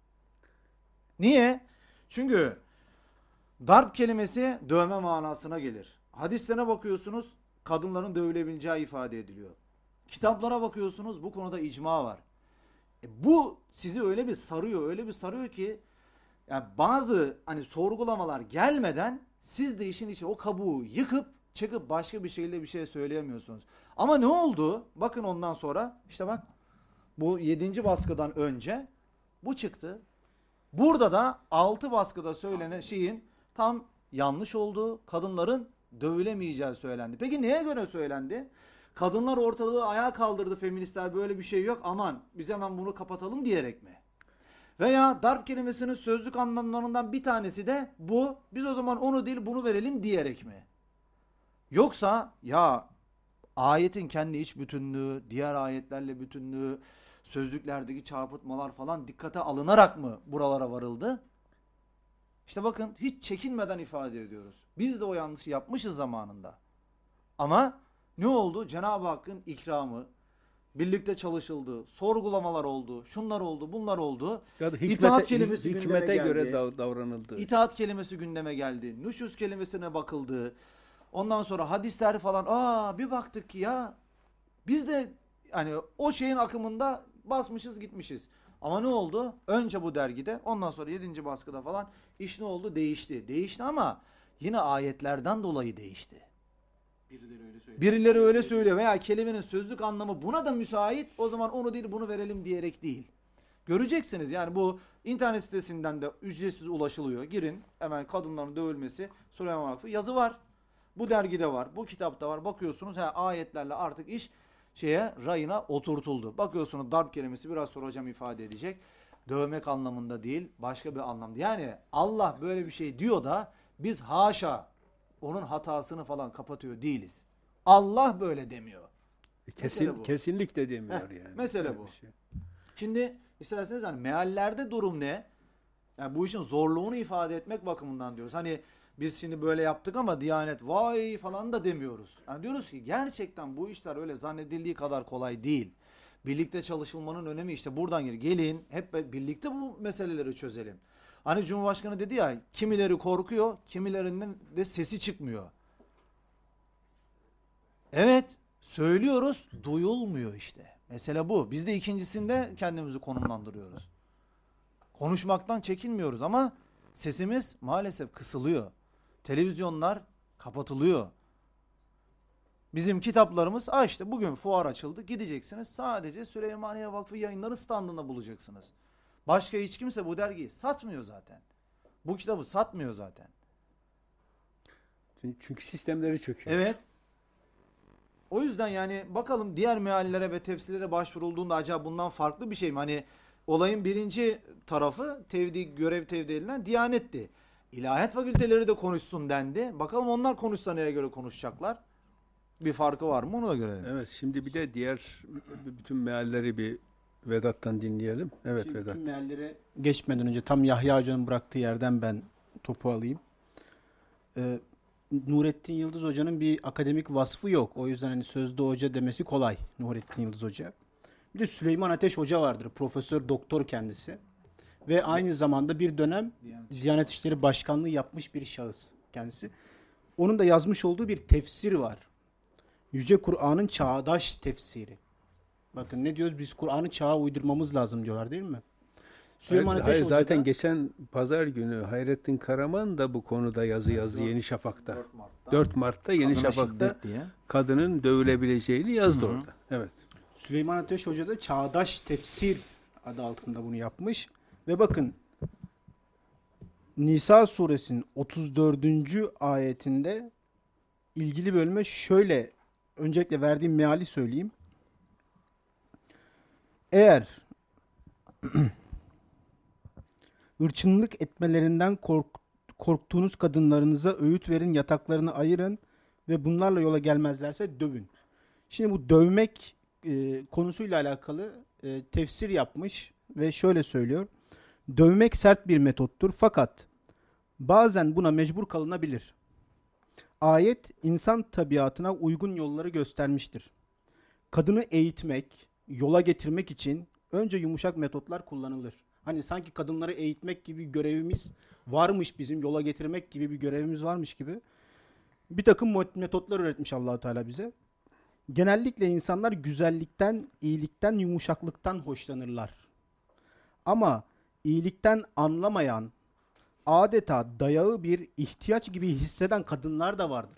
Niye? Çünkü darp kelimesi dövme manasına gelir. Hadislere bakıyorsunuz, kadınların dövülebileceği ifade ediliyor. Kitaplara bakıyorsunuz, bu konuda icma var. E bu sizi öyle bir sarıyor, öyle bir sarıyor ki yani bazı hani sorgulamalar gelmeden siz de işin içi o kabuğu yıkıp çıkıp başka bir şekilde bir şey söyleyemiyorsunuz. Ama ne oldu? Bakın ondan sonra işte bak bu yedinci baskıdan önce bu çıktı. Burada da altı baskıda söylenen şeyin tam yanlış olduğu, kadınların dövülemeyeceği söylendi. Peki neye göre söylendi? Kadınlar ortalığı ayağa kaldırdı, feministler böyle bir şey yok, aman biz hemen bunu kapatalım diyerek mi? Veya darp kelimesinin sözlük anlamlarından bir tanesi de bu, biz o zaman onu değil bunu verelim diyerek mi? Yoksa ya ayetin kendi iç bütünlüğü, diğer ayetlerle bütünlüğü, sözlüklerdeki çarpıtmalar falan dikkate alınarak mı buralara varıldı? İşte bakın hiç çekinmeden ifade ediyoruz. Biz de o yanlışı yapmışız zamanında. Ama ne oldu? Cenab-ı Hakk'ın ikramı, birlikte çalışıldı, sorgulamalar oldu, şunlar oldu, bunlar oldu. Ya da hikmete, İtaat kelimesi gündeme hikmete geldi. göre dav- davranıldı. İtaat kelimesi gündeme geldi. Nüşuz kelimesine bakıldı. Ondan sonra hadisler falan. Aa bir baktık ki ya biz de hani o şeyin akımında basmışız gitmişiz. Ama ne oldu? Önce bu dergide, ondan sonra yedinci baskıda falan iş ne oldu? Değişti. Değişti ama yine ayetlerden dolayı değişti. Birileri öyle söylüyor. Birileri öyle söylüyor veya kelimenin sözlük anlamı buna da müsait. O zaman onu değil bunu verelim diyerek değil. Göreceksiniz yani bu internet sitesinden de ücretsiz ulaşılıyor. Girin hemen kadınların dövülmesi Süleyman Vakfı yazı var. Bu dergide var, bu kitapta var. Bakıyorsunuz ha, ayetlerle artık iş şeye rayına oturtuldu. Bakıyorsunuz darp kelimesi biraz sonra hocam ifade edecek. Dövmek anlamında değil, başka bir anlamda. Yani Allah böyle bir şey diyor da biz haşa onun hatasını falan kapatıyor değiliz. Allah böyle demiyor. Kesin, bu. kesinlikle demiyor Heh, yani. mesele Öyle bu. bir şey. Şimdi isterseniz hani meallerde durum ne? Yani bu işin zorluğunu ifade etmek bakımından diyoruz. Hani biz şimdi böyle yaptık ama Diyanet vay falan da demiyoruz. Yani diyoruz ki gerçekten bu işler öyle zannedildiği kadar kolay değil. Birlikte çalışılmanın önemi işte buradan geliyor. Gelin hep birlikte bu meseleleri çözelim. Hani Cumhurbaşkanı dedi ya kimileri korkuyor, kimilerinin de sesi çıkmıyor. Evet söylüyoruz duyulmuyor işte. Mesele bu. Biz de ikincisinde kendimizi konumlandırıyoruz. Konuşmaktan çekinmiyoruz ama sesimiz maalesef kısılıyor. Televizyonlar kapatılıyor. Bizim kitaplarımız ha işte bugün fuar açıldı. Gideceksiniz sadece Süleymaniye Vakfı Yayınları standında bulacaksınız. Başka hiç kimse bu dergiyi satmıyor zaten. Bu kitabı satmıyor zaten. Çünkü sistemleri çöküyor. Evet. O yüzden yani bakalım diğer meallere ve tefsirlere başvurulduğunda acaba bundan farklı bir şey mi? Hani olayın birinci tarafı tevdi, görev tevdi edilen Diyanetti. İlahiyat fakülteleri de konuşsun dendi. Bakalım onlar konuşsa neye göre konuşacaklar? Bir farkı var mı? Onu da görelim. Evet, şimdi bir de diğer bütün mealleri bir Vedat'tan dinleyelim. Evet Şimdi Vedat. bütün meallere geçmeden önce tam Yahya Hoca'nın bıraktığı yerden ben topu alayım. Ee, Nurettin Yıldız Hoca'nın bir akademik vasfı yok. O yüzden hani sözde hoca demesi kolay Nurettin Yıldız Hoca. Bir de Süleyman Ateş Hoca vardır. Profesör doktor kendisi. Ve aynı zamanda bir dönem Diyanet, Diyanet İşleri Başkanlığı yapmış bir şahıs kendisi. Onun da yazmış olduğu bir tefsir var. Yüce Kur'an'ın çağdaş tefsiri. Bakın ne diyoruz? Biz Kur'an'ı çağa uydurmamız lazım diyorlar değil mi? Süleyman Hayır, Ateş hayır, Hoca zaten da, geçen pazar günü Hayrettin Karaman da bu konuda yazı yazdı Yeni Şafak'ta. dört Mart'ta. dört Mart'ta Yeni Kadına Şafak'ta şiddet diye. kadının dövülebileceğini yazdı Hı hı. orada. Evet. Süleyman Ateş Hoca da çağdaş tefsir adı altında bunu yapmış. Ve bakın Nisa suresinin otuz dördüncü ayetinde ilgili bölüme şöyle öncelikle verdiğim meali söyleyeyim. Eğer hırçınlık etmelerinden kork korktuğunuz kadınlarınıza öğüt verin, yataklarını ayırın ve bunlarla yola gelmezlerse dövün. Şimdi bu dövmek e, konusuyla alakalı e, tefsir yapmış ve şöyle söylüyor. Dövmek sert bir metottur fakat bazen buna mecbur kalınabilir. Ayet insan tabiatına uygun yolları göstermiştir. Kadını eğitmek, yola getirmek için önce yumuşak metotlar kullanılır. Hani sanki kadınları eğitmek gibi bir görevimiz varmış, bizim yola getirmek gibi bir görevimiz varmış gibi bir takım metotlar öğretmiş Allah-u Teala bize. Genellikle insanlar güzellikten, iyilikten, yumuşaklıktan hoşlanırlar. Ama iyilikten anlamayan, adeta dayağı bir ihtiyaç gibi hisseden kadınlar da vardır.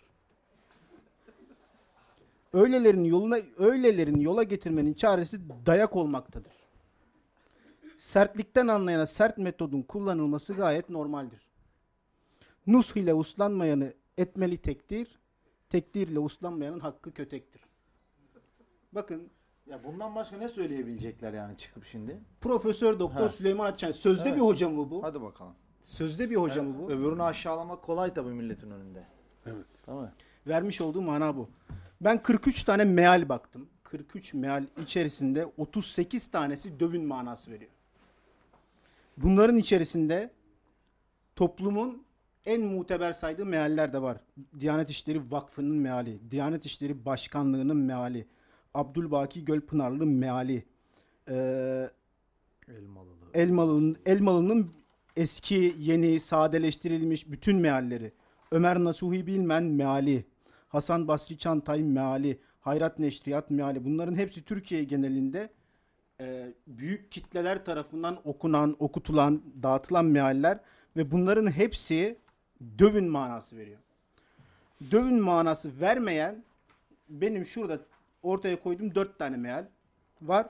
Öylelerin yoluna, öylelerin yola getirmenin çaresi dayak olmaktadır. Sertlikten anlayana sert metodun kullanılması gayet normaldir. Nush ile uslanmayanı etmeli tekdir, tekdir ile uslanmayanın hakkı kötektir. Bakın, Ya bundan başka ne söyleyebilecekler yani çıkıp şimdi? Profesör Doktor Ha. Süleyman Atçan sözde Evet. bir hoca mı bu? Hadi bakalım. Sözde bir hoca mı bu? Öbürünü aşağılamak kolay tabii milletin önünde. Evet. Tamam mı? Vermiş olduğu mana bu. Ben kırk üç tane meal baktım. kırk üç meal içerisinde otuz sekiz tanesi dövün manası veriyor. Bunların içerisinde toplumun en muteber saydığı mealler de var. Diyanet İşleri Vakfı'nın meali, Diyanet İşleri Başkanlığı'nın meali, Abdülbaki Gölpınarlı'nın meali, ee, Elmalılı. Elmalı'nın, Elmalı'nın eski, yeni, sadeleştirilmiş bütün mealleri, Ömer Nasuhi Bilmen meali, Hasan Basri Çantay meali, Hayrat Neşriyat meali, bunların hepsi Türkiye genelinde e, büyük kitleler tarafından okunan, okutulan, dağıtılan mealler ve bunların hepsi dövün manası veriyor. Dövün manası vermeyen benim şurada ortaya koyduğum dört tane meal var.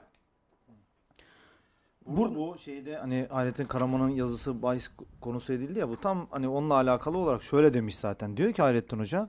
Burada bu şeyde hani Hayrettin Karaman'ın yazısı bahis konusu edildi ya, bu tam hani onunla alakalı olarak şöyle demiş zaten. Diyor ki Hayrettin Hoca,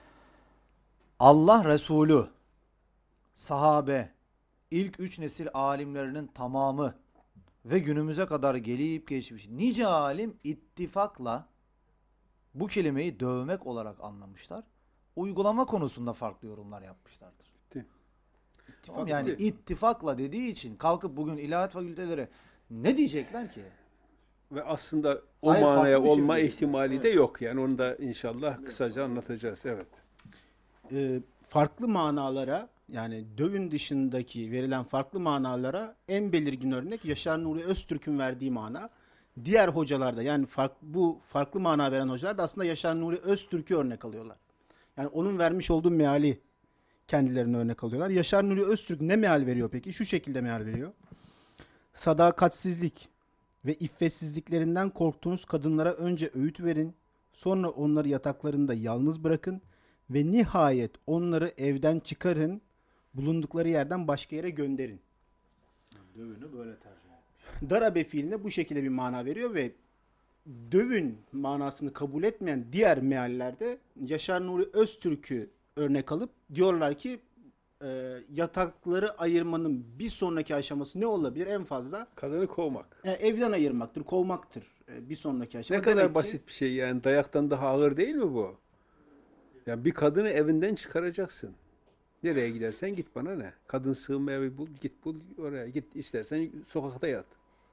Allah Resulü, sahabe, ilk üç nesil alimlerinin tamamı ve günümüze kadar gelip geçmiş nice alim ittifakla bu kelimeyi dövmek olarak anlamışlar. Uygulama konusunda farklı yorumlar yapmışlardır. Tamam, yani ittifakla dediği için kalkıp bugün ilahiyat fakülteleri ne diyecekler ki? Ve aslında o Hayır, manaya farklı bir şey olma diyecekler. ihtimali Evet. de yok. Yani onu da inşallah kısaca anlatacağız. Evet. e, farklı manalara, yani dövün dışındaki verilen farklı manalara en belirgin örnek Yaşar Nuri Öztürk'ün verdiği mana. Diğer hocalarda, yani fark, bu farklı mana veren hocalar da aslında Yaşar Nuri Öztürk'ü örnek alıyorlar. Yani onun vermiş olduğu meali kendilerine örnek alıyorlar. Yaşar Nuri Öztürk ne meal veriyor peki? Şu şekilde meal veriyor. Sadakatsizlik ve iffetsizliklerinden korktuğunuz kadınlara önce öğüt verin, sonra onları yataklarında yalnız bırakın ve nihayet onları evden çıkarın, bulundukları yerden başka yere gönderin. Dövünü böyle tercüme etmiş. Darabe fiiline bu şekilde bir mana veriyor ve dövün manasını kabul etmeyen diğer meallerde Yaşar Nuri Öztürk'ü örnek alıp diyorlar ki e, yatakları ayırmanın bir sonraki aşaması ne olabilir? En fazla Kadını kovmak. e, evden ayırmaktır, kovmaktır e, bir sonraki aşama. Ne kadar Demek ki- basit bir şey yani. Dayaktan daha ağır değil mi bu? Yani bir kadını evinden çıkaracaksın. Nereye gidersen git, bana ne? Kadın sığınma evi bul, git bul oraya. Git istersen sokakta yat.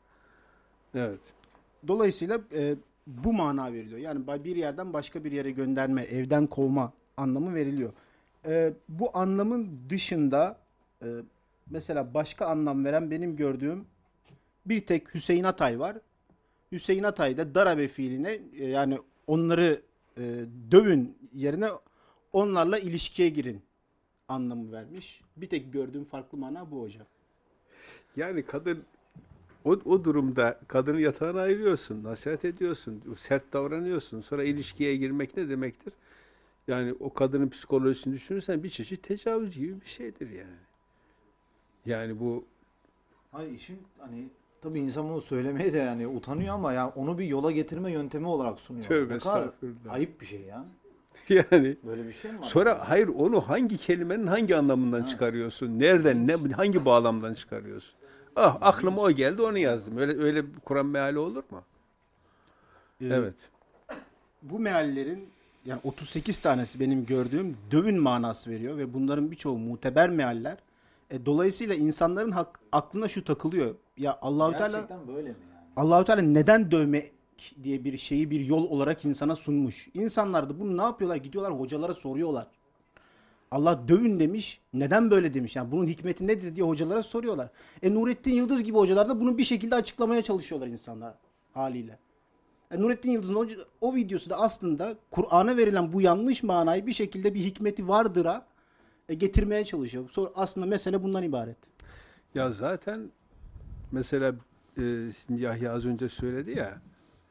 Evet. Dolayısıyla e, bu mana veriliyor. Yani bir yerden başka bir yere gönderme, evden kovma anlamı veriliyor. E, bu anlamın dışında e, mesela başka anlam veren benim gördüğüm bir tek Hüseyin Atay var. Hüseyin Atay da darabe fiiline e, yani onları e, dövün yerine onlarla ilişkiye girin anlamı vermiş. Bir tek gördüğüm farklı mana bu hocam. Yani kadın o, o durumda kadını yatağına ayırıyorsun, nasihat ediyorsun, sert davranıyorsun. Sonra ilişkiye girmek ne demektir? Yani o kadının psikolojisini düşünürsen bir çeşit tecavüz gibi bir şeydir yani. Yani bu Hayır, işin hani Tabii insan bunu söylemeye de yani utanıyor ama yani onu bir yola getirme yöntemi olarak sunuyor. Tövbe Ne kadar estağfurullah. ayıp bir şey ya. Yani Böyle bir şey mi var? sonra hayır onu hangi kelimenin hangi anlamından Evet. çıkarıyorsun? Nereden, ne, hangi bağlamdan çıkarıyorsun? Ah aklıma o geldi onu yazdım. Öyle öyle bir Kur'an meali olur mu? Ee, Evet. Bu meallerin yani otuz sekiz tanesi benim gördüğüm dövün manası veriyor ve bunların birçoğu muteber mealler. E, dolayısıyla insanların hak, aklına şu takılıyor. Ya Allahu Teala Gerçekten böyle mi yani? Allahu Teala neden dövmek diye bir şeyi bir yol olarak insana sunmuş. İnsanlar da bunu ne yapıyorlar? Gidiyorlar hocalara soruyorlar. Allah dövün demiş. Neden böyle demiş? Yani bunun hikmeti nedir diye hocalara soruyorlar. E Nurettin Yıldız gibi hocalar da bunu bir şekilde açıklamaya çalışıyorlar insanlar haliyle. E, Nurettin Yıldız'ın o, o videosu da aslında Kur'an'a verilen bu yanlış manayı bir şekilde bir hikmeti vardıra e, getirmeye çalışıyor. Sonra aslında mesele bundan ibaret. Ya zaten mesela e, şimdi Yahya az önce söyledi ya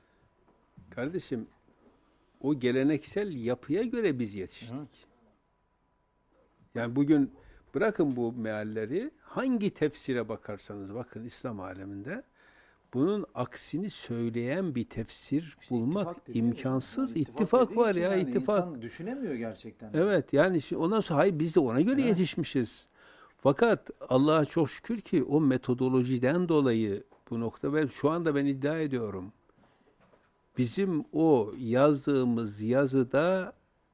kardeşim o geleneksel yapıya göre biz yetiştik. Evet. Yani bugün bırakın bu mealleri hangi tefsire bakarsanız bakın İslam aleminde bunun aksini söyleyen bir tefsir İşte bulmak ittifak dediğimiz imkansız. yani İttifak, dediği var için ya yani ittifak. İnsan düşünemiyor gerçekten. Evet yani şi- ondan sonra hayır biz de ona göre Evet. yetişmişiz. Fakat Allah'a çok şükür ki o metodolojiden dolayı bu nokta ve şu anda ben iddia ediyorum. Bizim o yazdığımız yazıda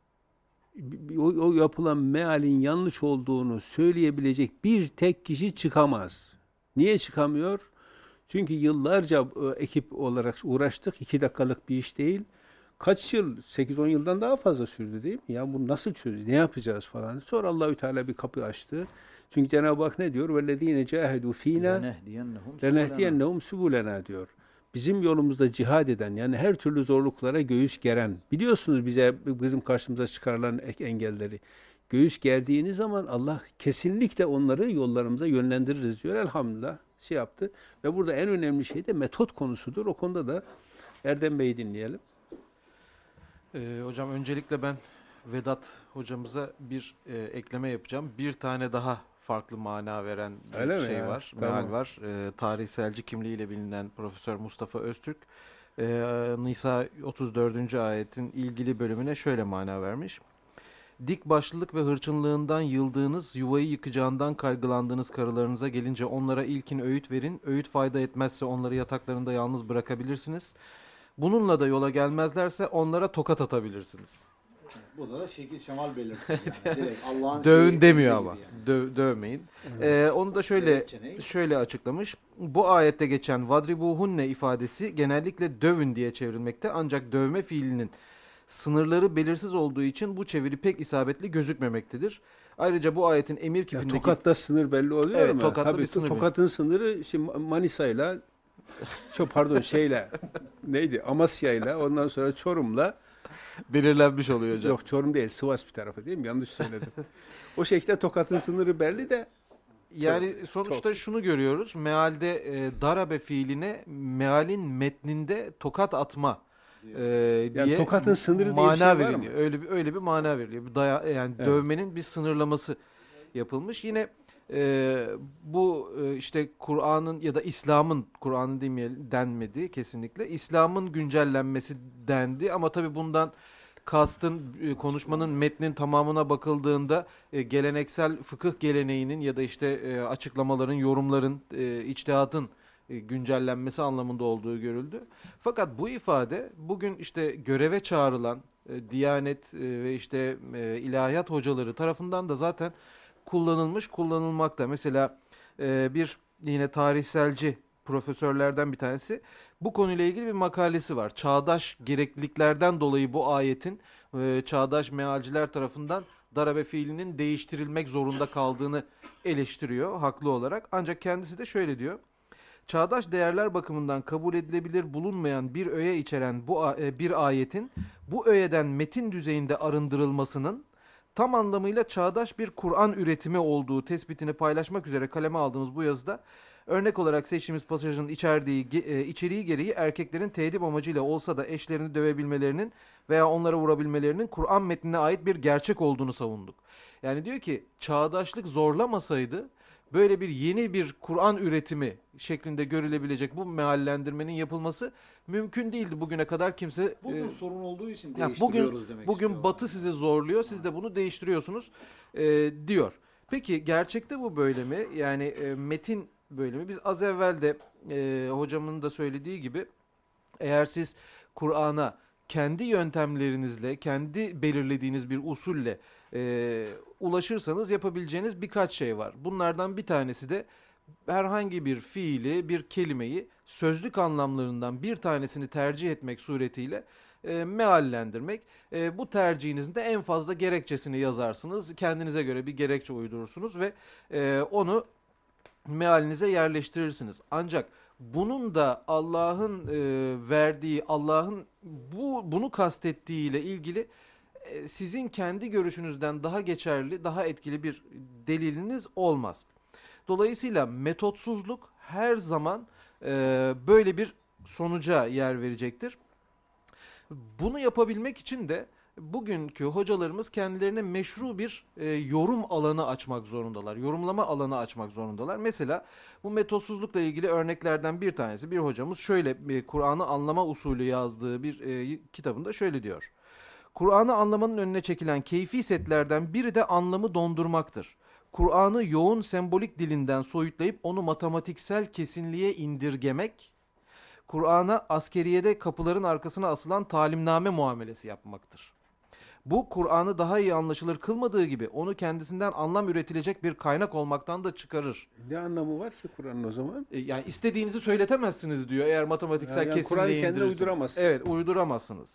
o, o yapılan mealin yanlış olduğunu söyleyebilecek bir tek kişi çıkamaz. Niye çıkamıyor? Çünkü yıllarca e, ekip olarak uğraştık. İki dakikalık bir iş değil. Kaç yıl? sekiz on yıldan daha fazla sürdü değil mi? Ya bunu nasıl çözeceğiz? Ne yapacağız falan. Sonra Allahü Teala bir kapı açtı. Çünkü Cenab-ı Hak ne diyor? وَالَّذ۪ينَ جَاهَدُوا ف۪ينَا لَنَهْدِيَنَّهُمْ سُبُلَنَا. لَنَهْدِيَنَّهُمْ سُبُلَنَا diyor. Bizim yolumuzda cihad eden, yani her türlü zorluklara göğüs geren, biliyorsunuz bize bizim karşımıza çıkarılan ek- engelleri. Göğüs gerdiğiniz zaman Allah kesinlikle onları yollarımıza yönlendiririz diyor. Elhamdülillah şey yaptı. Ve burada en önemli şey de metot konusudur. O konuda da Erdem Bey'i dinleyelim. Ee, hocam öncelikle ben Vedat hocamıza bir e, ekleme yapacağım. Bir tane daha farklı mana veren bir Öyle mi şey ya? var, Tamam. meal var. Ee, tarihselci kimliğiyle bilinen Profesör Mustafa Öztürk, e, Nisa otuz dördüncü ayetin ilgili bölümüne şöyle mana vermiş. Dik başlılık ve hırçınlığından yıldığınız, yuvayı yıkacağından kaygılandığınız karılarınıza gelince onlara ilkin öğüt verin. Öğüt fayda etmezse onları yataklarında yalnız bırakabilirsiniz. Bununla da yola gelmezlerse onlara tokat atabilirsiniz. Bu da şekil şemal belirtiyor yani. Direkt Allah'ın Dövün şeyi demiyor gibi ama. yani. Dö- dövmeyin. Ee, onu da şöyle Gerekçe ne? şöyle açıklamış. Bu ayette geçen vadribuhunne ifadesi genellikle dövün diye çevrilmekte. Ancak dövme fiilinin sınırları belirsiz olduğu için bu çeviri pek isabetli gözükmemektedir. Ayrıca bu ayetin emir Ya, kipindeki tokatta sınır belli oluyor Evet, mu? Tokat'ta Tabii bir sınır Tokat'ın sınırı şimdi Manisa'yla çok pardon şeyle neydi? Amasya'yla ondan sonra Çorum'la belirlenmiş oluyor hocam. yok Çorum değil Sivas bir tarafı değil mi? Yanlış söyledim. O şekilde Tokat'ın sınırı belli de Yani Çok, sonuçta çok. şunu görüyoruz. Mealde e, darabe fiiline mealin metninde tokat atma e, diye Yani tokatın sınırı diye bir mana şey var mı? veriliyor. Öyle bir öyle bir mana veriliyor. Bir daya, yani Evet. dövmenin bir sınırlaması yapılmış. Yine e, bu e, işte Kur'an'ın ya da İslam'ın Kur'an'ın demeyelim denmedi kesinlikle. İslam'ın güncellenmesi dendi ama tabii bundan kastın e, konuşmanın metnin tamamına bakıldığında e, geleneksel fıkıh geleneğinin ya da işte e, açıklamaların, yorumların, e, içtihatın e, güncellenmesi anlamında olduğu görüldü. Fakat bu ifade bugün işte göreve çağrılan e, Diyanet e, ve işte e, ilahiyat hocaları tarafından da zaten kullanılmış, kullanılmakta. Mesela e, bir yine tarihselci profesörlerden bir tanesi bu konuyla ilgili bir makalesi var. Çağdaş gerekliliklerden dolayı bu ayetin e, çağdaş mealciler tarafından darabe fiilinin değiştirilmek zorunda kaldığını eleştiriyor haklı olarak. Ancak kendisi de şöyle diyor. Çağdaş değerler bakımından kabul edilebilir bulunmayan bir öğe içeren bu a- e, bir ayetin bu öğeden metin düzeyinde arındırılmasının tam anlamıyla çağdaş bir Kur'an üretimi olduğu tespitini paylaşmak üzere kaleme aldığımız bu yazıda örnek olarak seçtiğimiz pasajın içerdiği ge- e, içeriği gereği erkeklerin tedip amacıyla olsa da eşlerini dövebilmelerinin veya onlara vurabilmelerinin Kur'an metnine ait bir gerçek olduğunu savunduk. Yani diyor ki çağdaşlık zorlamasaydı böyle bir yeni bir Kur'an üretimi şeklinde görülebilecek bu meallendirmenin yapılması mümkün değildi bugüne kadar. Kimse Bugün e, sorun olduğu için ya değiştiriyoruz bugün demek bugün istiyor. Batı sizi zorluyor, siz de bunu değiştiriyorsunuz e, diyor. Peki gerçekte bu böyle mi? Yani e, metin böyle mi? Biz az evvel de e, hocamın da söylediği gibi, eğer siz Kur'an'a kendi yöntemlerinizle, kendi belirlediğiniz bir usulle e, ulaşırsanız yapabileceğiniz birkaç şey var. Bunlardan bir tanesi de herhangi bir fiili, bir kelimeyi sözlük anlamlarından bir tanesini tercih etmek suretiyle e, meallendirmek. E, bu tercihinizin de en fazla gerekçesini yazarsınız. Kendinize göre bir gerekçe uydurursunuz ve e, onu mealinize yerleştirirsiniz. Ancak bunun da Allah'ın e, verdiği, Allah'ın bu bunu kastettiği ile ilgili e, sizin kendi görüşünüzden daha geçerli, daha etkili bir deliliniz olmaz. Dolayısıyla metotsuzluk her zaman e, böyle bir sonuca yer verecektir. Bunu yapabilmek için de bugünkü hocalarımız kendilerine meşru bir e, yorum alanı açmak zorundalar. Yorumlama alanı açmak zorundalar. Mesela bu metotsuzlukla ilgili örneklerden bir tanesi, bir hocamız şöyle bir Kur'an'ı anlama usulü yazdığı bir e, kitabında şöyle diyor. Kur'an'ı anlamanın önüne çekilen keyfi setlerden biri de anlamı dondurmaktır. Kur'an'ı yoğun sembolik dilinden soyutlayıp onu matematiksel kesinliğe indirgemek, Kur'an'a askeriyede kapıların arkasına asılan talimname muamelesi yapmaktır. Bu Kur'an'ı daha iyi anlaşılır kılmadığı gibi onu kendisinden anlam üretilecek bir kaynak olmaktan da çıkarır. Ne anlamı var ki Kur'an'ın o zaman? E, yani istediğinizi söyletemezsiniz diyor eğer matematiksel Yani kesinliğe Kur'an'ı kendine indirirsiniz. uyduramazsın. Evet, uyduramazsınız.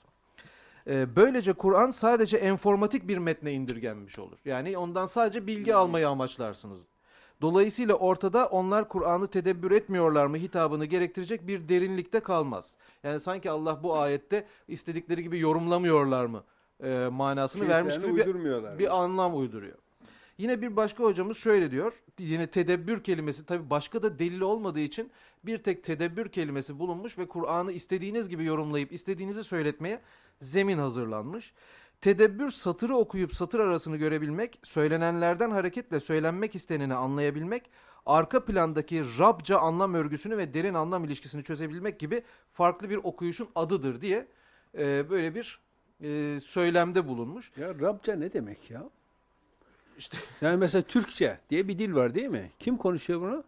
E, böylece Kur'an sadece enformatik bir metne indirgenmiş olur. Yani ondan sadece bilgi almayı amaçlarsınız. Dolayısıyla ortada onlar Kur'an'ı tedebbür etmiyorlar mı hitabını gerektirecek bir derinlikte kalmaz. Yani sanki Allah bu ayette istedikleri gibi yorumlamıyorlar mı e, manasını Keyiflerini vermiş gibi bir, uydurmuyorlar. bir anlam uyduruyor. Yine bir başka hocamız şöyle diyor. Yine tedebbür kelimesi, tabi başka da delili olmadığı için bir tek tedebbür kelimesi bulunmuş ve Kur'an'ı istediğiniz gibi yorumlayıp istediğinizi söyletmeye zemin hazırlanmış. Tedebbür, satırı okuyup satır arasını görebilmek, söylenenlerden hareketle söylenmek isteneni anlayabilmek, arka plandaki Rabça anlam örgüsünü ve derin anlam ilişkisini çözebilmek gibi farklı bir okuyuşun adıdır diye e, böyle bir e, söylemde bulunmuş. Ya Rabça ne demek ya? İşte Yani mesela Türkçe diye bir dil var değil mi? Kim konuşuyor bunu?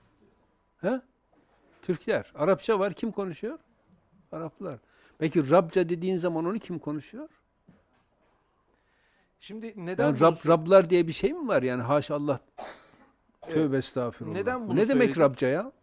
He? Türkler. Arapça var. Kim konuşuyor? Araplar. Peki Rabça dediğin zaman onu kim konuşuyor? şimdi neden Yani bunu, Rab, Rablar diye bir şey mi var yani? Haşa Allah. Evet. Tövbe estağfurullah. Neden Bu bunu ne demek söyleyeceğim? Rabça ya?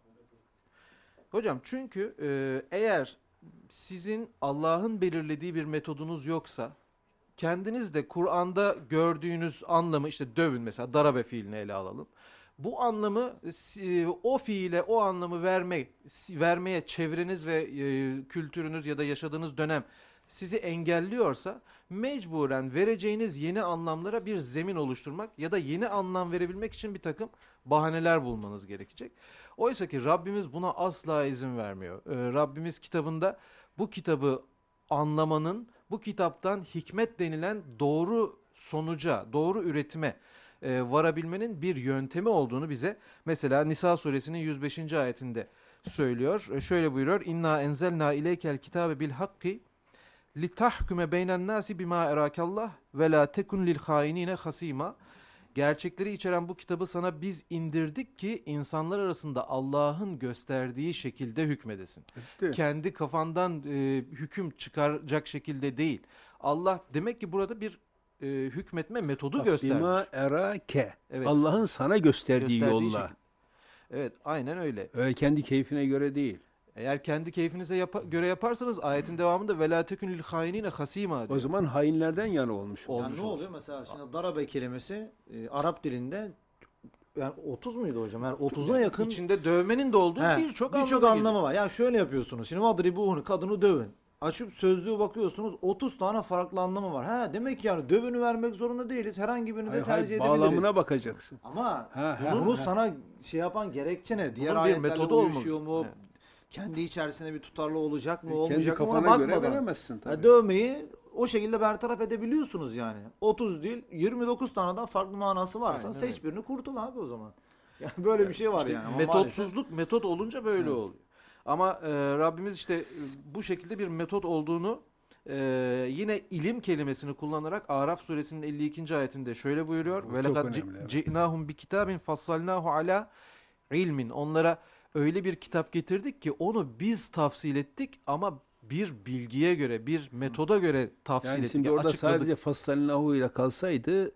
hocam çünkü e, eğer sizin Allah'ın belirlediği bir metodunuz yoksa, kendiniz de Kur'an'da gördüğünüz anlamı, işte dövün mesela, darabe fiilini ele alalım. Bu anlamı, e, o fiile o anlamı verme, vermeye çevreniz ve e, kültürünüz ya da yaşadığınız dönem sizi engelliyorsa, mecburen vereceğiniz yeni anlamlara bir zemin oluşturmak ya da yeni anlam verebilmek için bir takım bahaneler bulmanız gerekecek. Oysa ki Rabbimiz buna asla izin vermiyor. Ee, Rabbimiz kitabında bu kitabı anlamanın, bu kitaptan hikmet denilen doğru sonuca, doğru üretime e, varabilmenin bir yöntemi olduğunu bize mesela Nisa suresinin yüz beşinci ayetinde söylüyor. E, şöyle buyuruyor: İnna enzelna ileykel kitabe bil hakki litahkume beynen nasi bima erakallah ve la tekun lil hainine hasima. Gerçekleri içeren bu kitabı sana biz indirdik ki insanlar arasında Allah'ın gösterdiği şekilde hükmedesin. Bitti. Kendi kafandan e, hüküm çıkaracak şekilde değil. Allah demek ki burada bir e, hükmetme metodu Bak, göstermiş. bima erake. Evet. Allah'ın sana gösterdiği, Gösterdiği yolla. şekil. Evet, aynen öyle. Öyle kendi keyfine göre değil. Eğer kendi keyfinize yapa- göre yaparsanız ayetin devamında وَلَا تَكُنْ لِلْخَائِنِينَ خَس۪يمًا O diyor. zaman hainlerden yana olmuş. Olmuş Yani ne olur. oluyor mesela şimdi darabe kelimesi e, Arap dilinde yani otuz muydu hocam? Yani otuza yakın İçinde dövmenin de olduğu He, birçok birçok anlamı anlamı var. Ya şöyle yapıyorsunuz. Şimdi vadribuhunu, kadını dövün. Açıp sözlüğe bakıyorsunuz otuz tane farklı anlamı var. Ha demek ki yani dövünü vermek zorunda değiliz. Herhangi birini de Hayır, tercih hayır, edebiliriz. bağlamına bakacaksın. Ama Ha, ha, bunu ha. sana şey yapan gerekçe ne? Diğer Bunun bir ayetlerle metodu olmalı. uyuşuyor mu? Evet. Kendi içerisinde bir tutarlı olacak mı, Kendi olmayacak mı ona kafana göre bakmadan. veremezsin tabii. Ha, dövmeyi o şekilde bertaraf edebiliyorsunuz yani. otuz değil, yirmi dokuz taneden farklı manası varsa Aynen seç öyle. birini kurtul abi o zaman. Yani böyle bir şey var İşte yani. Ama metotsuzluk metot olunca böyle Evet. oluyor. Ama e, Rabbimiz işte e, bu şekilde bir metot olduğunu e, yine ilim kelimesini kullanarak Araf suresinin elli ikinci ayetinde şöyle buyuruyor. Bu Ve çok lekad önemli, evet. ci'nahum bi kitabin fassalnahu ala ilmin. Onlara öyle bir kitap getirdik ki onu biz tafsil ettik ama bir bilgiye göre, bir metoda göre tafsil Yani ettik. şimdi yani orada açıkladık. sadece fassalnahu ile kalsaydı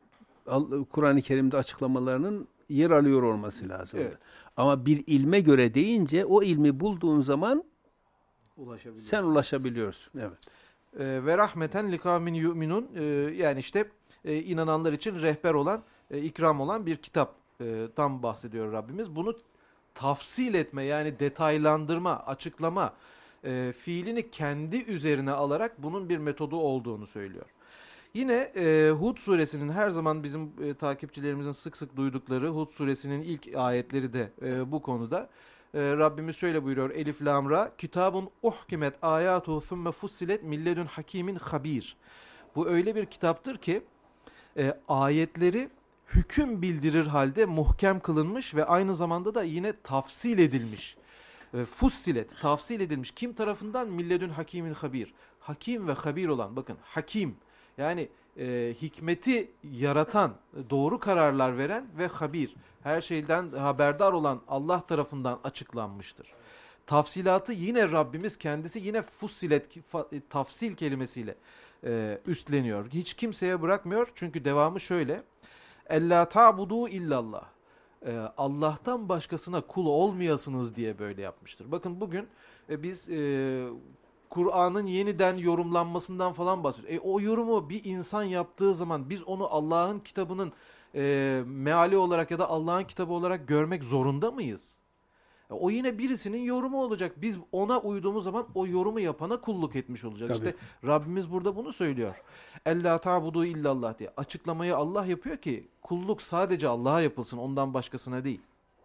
Al- Kur'an-ı Kerim'de açıklamalarının yer alıyor olması lazımdı. Evet. Ama bir ilme göre deyince o ilmi bulduğun zaman ulaşabiliyor. sen ulaşabiliyorsun. Evet. E, ve rahmeten li kavmin yu'minun, e, yani işte e, inananlar için rehber olan, e, ikram olan bir kitaptan bahsediyor Rabbimiz. Bunu tafsil etme, yani detaylandırma, açıklama e, fiilini kendi üzerine alarak bunun bir metodu olduğunu söylüyor. Yine e, Hud suresinin her zaman bizim e, takipçilerimizin sık sık duydukları Hud suresinin ilk ayetleri de e, bu konuda. E, Rabbimiz şöyle buyuruyor: Elif lam ra kitabun uhkimet ayatuhu thumme fussilet milledun hakimin habir. Bu öyle bir kitaptır ki e, ayetleri hüküm bildirir halde muhkem kılınmış ve aynı zamanda da yine tafsil edilmiş. E, fussilet, tafsil edilmiş. Kim tarafından? Milledun hakimin habir. Hakim ve habir olan, bakın hakim, yani e, hikmeti yaratan, doğru kararlar veren ve habir, her şeyden haberdar olan Allah tarafından açıklanmıştır. Tafsilatı yine Rabbimiz kendisi yine fussilet, tafsil kelimesiyle e, üstleniyor. Hiç kimseye bırakmıyor, çünkü devamı şöyle: Ella ta'budu illallah. E, Allah'tan başkasına kul olmayasınız diye böyle yapmıştır. Bakın bugün e, biz e, Kur'an'ın yeniden yorumlanmasından falan bahsediyoruz. E, o yorumu bir insan yaptığı zaman biz onu Allah'ın kitabının e, meali olarak ya da Allah'ın kitabı olarak görmek zorunda mıyız? E, o yine birisinin yorumu olacak. Biz ona uyduğumuz zaman o yorumu yapana kulluk etmiş olacağız. Tabii. İşte Rabbimiz burada bunu söylüyor. Ella ta'budu illallah diye. Açıklamayı Allah yapıyor ki kulluk sadece Allah'a yapılsın, ondan başkasına değil.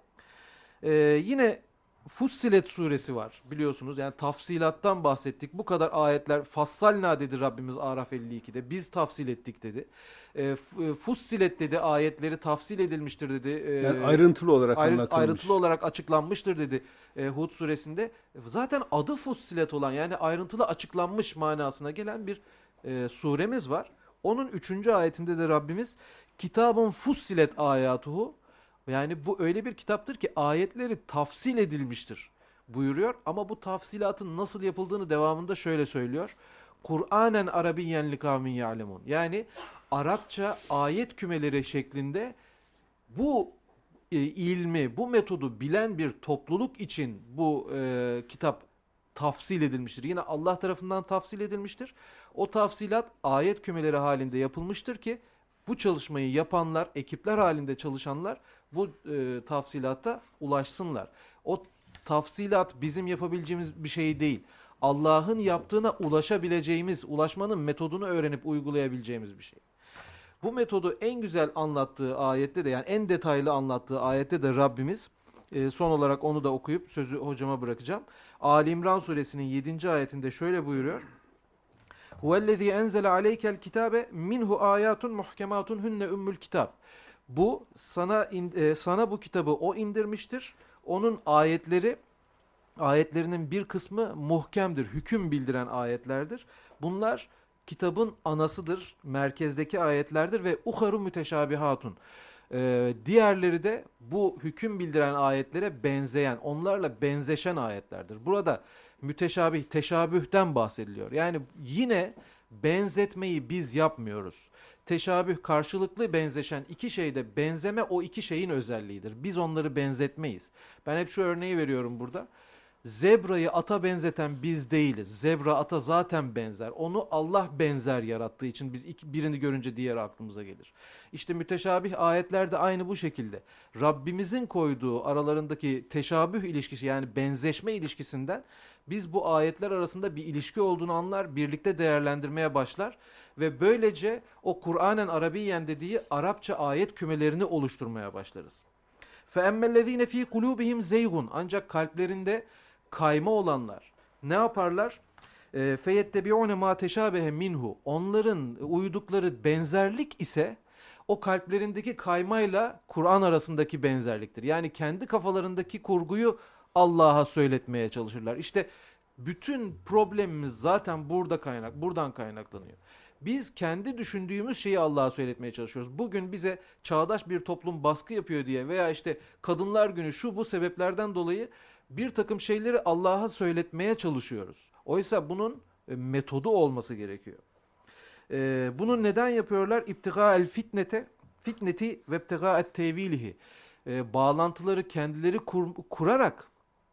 E, yine Fussilet suresi var biliyorsunuz, yani tafsilattan bahsettik. Bu kadar ayetler, fassalna dedi Rabbimiz Araf elli ikide, biz tafsil ettik dedi. E, Fussilet dedi, ayetleri tafsil edilmiştir dedi. E, Yani ayrıntılı olarak ayrı- anlatılmış. ayrıntılı olarak açıklanmıştır dedi e, Hud suresinde. Zaten adı Fussilet olan, yani ayrıntılı açıklanmış manasına gelen bir e, suremiz var. Onun üçüncü ayetinde de Rabbimiz kitabın fussilet ayatuhu, yani bu öyle bir kitaptır ki ayetleri tafsil edilmiştir buyuruyor. Ama bu tafsilatın nasıl yapıldığını devamında şöyle söylüyor: Kur'anen Arabiyyen li kavmin ya'lemun. Yani Arapça ayet kümeleri şeklinde bu e, ilmi, bu metodu bilen bir topluluk için bu e, kitap tafsil edilmiştir. Yine Allah tarafından tafsil edilmiştir. O tafsilat ayet kümeleri halinde yapılmıştır ki bu çalışmayı yapanlar, ekipler halinde çalışanlar bu e, tafsilata ulaşsınlar. O tafsilat bizim yapabileceğimiz bir şey değil. Allah'ın yaptığına ulaşabileceğimiz, ulaşmanın metodunu öğrenip uygulayabileceğimiz bir şey. Bu metodu en güzel anlattığı ayette de, yani en detaylı anlattığı ayette de Rabbimiz, e, son olarak onu da okuyup sözü hocama bırakacağım. Ali İmran suresinin yedinci ayetinde şöyle buyuruyor: Huvellezî enzele aleykel kitâbe minhu âyâtun muhkemâtun hünne ümmül kitâb. Bu sana in, e, sana bu kitabı o indirmiştir. Onun ayetleri, ayetlerinin bir kısmı muhkemdir, hüküm bildiren ayetlerdir. Bunlar kitabın anasıdır, merkezdeki ayetlerdir ve uharu müteşabihatun. Ee, diğerleri de bu hüküm bildiren ayetlere benzeyen, onlarla benzeşen ayetlerdir. Burada müteşabih, teşabühten bahsediliyor. Yani yine benzetmeyi biz yapmıyoruz. Teşabüh, karşılıklı benzeşen iki şeyde benzeme o iki şeyin özelliğidir. Biz onları benzetmeyiz. Ben hep şu örneği veriyorum burada. Zebrayı ata benzeten biz değiliz. Zebra ata zaten benzer. Onu Allah benzer yarattığı için biz iki, birini görünce diğeri aklımıza gelir. İşte müteşabih ayetler de aynı bu şekilde. Rabbimizin koyduğu aralarındaki teşabüh ilişkisi, yani benzeşme ilişkisinden biz bu ayetler arasında bir ilişki olduğunu anlar, birlikte değerlendirmeye başlar ve böylece o Kur'anen Arabiyyen dediği Arapça ayet kümelerini oluşturmaya başlarız. فَاَمَّا الَّذ۪ينَ ف۪ي قُلُوبِهِمْ زَيْغٌ. Ancak kalplerinde kayma olanlar ne yaparlar? فَيَتَّبِعُونَ مَا تَشَابَهَ minhu. Onların uydukları benzerlik ise o kalplerindeki kaymayla Kur'an arasındaki benzerliktir. Yani kendi kafalarındaki kurguyu Allah'a söyletmeye çalışırlar. İşte bütün problemimiz zaten burada kaynak, buradan kaynaklanıyor. Biz kendi düşündüğümüz şeyi Allah'a söyletmeye çalışıyoruz. Bugün bize çağdaş bir toplum baskı yapıyor diye veya işte Kadınlar Günü şu bu sebeplerden dolayı bir takım şeyleri Allah'a söyletmeye çalışıyoruz. Oysa bunun e, metodu olması gerekiyor. Ee, bunu neden yapıyorlar? İptiga el fitnete, fitneti ve ibtiga et tevilihi. Ee, bağlantıları kendileri kur, kurarak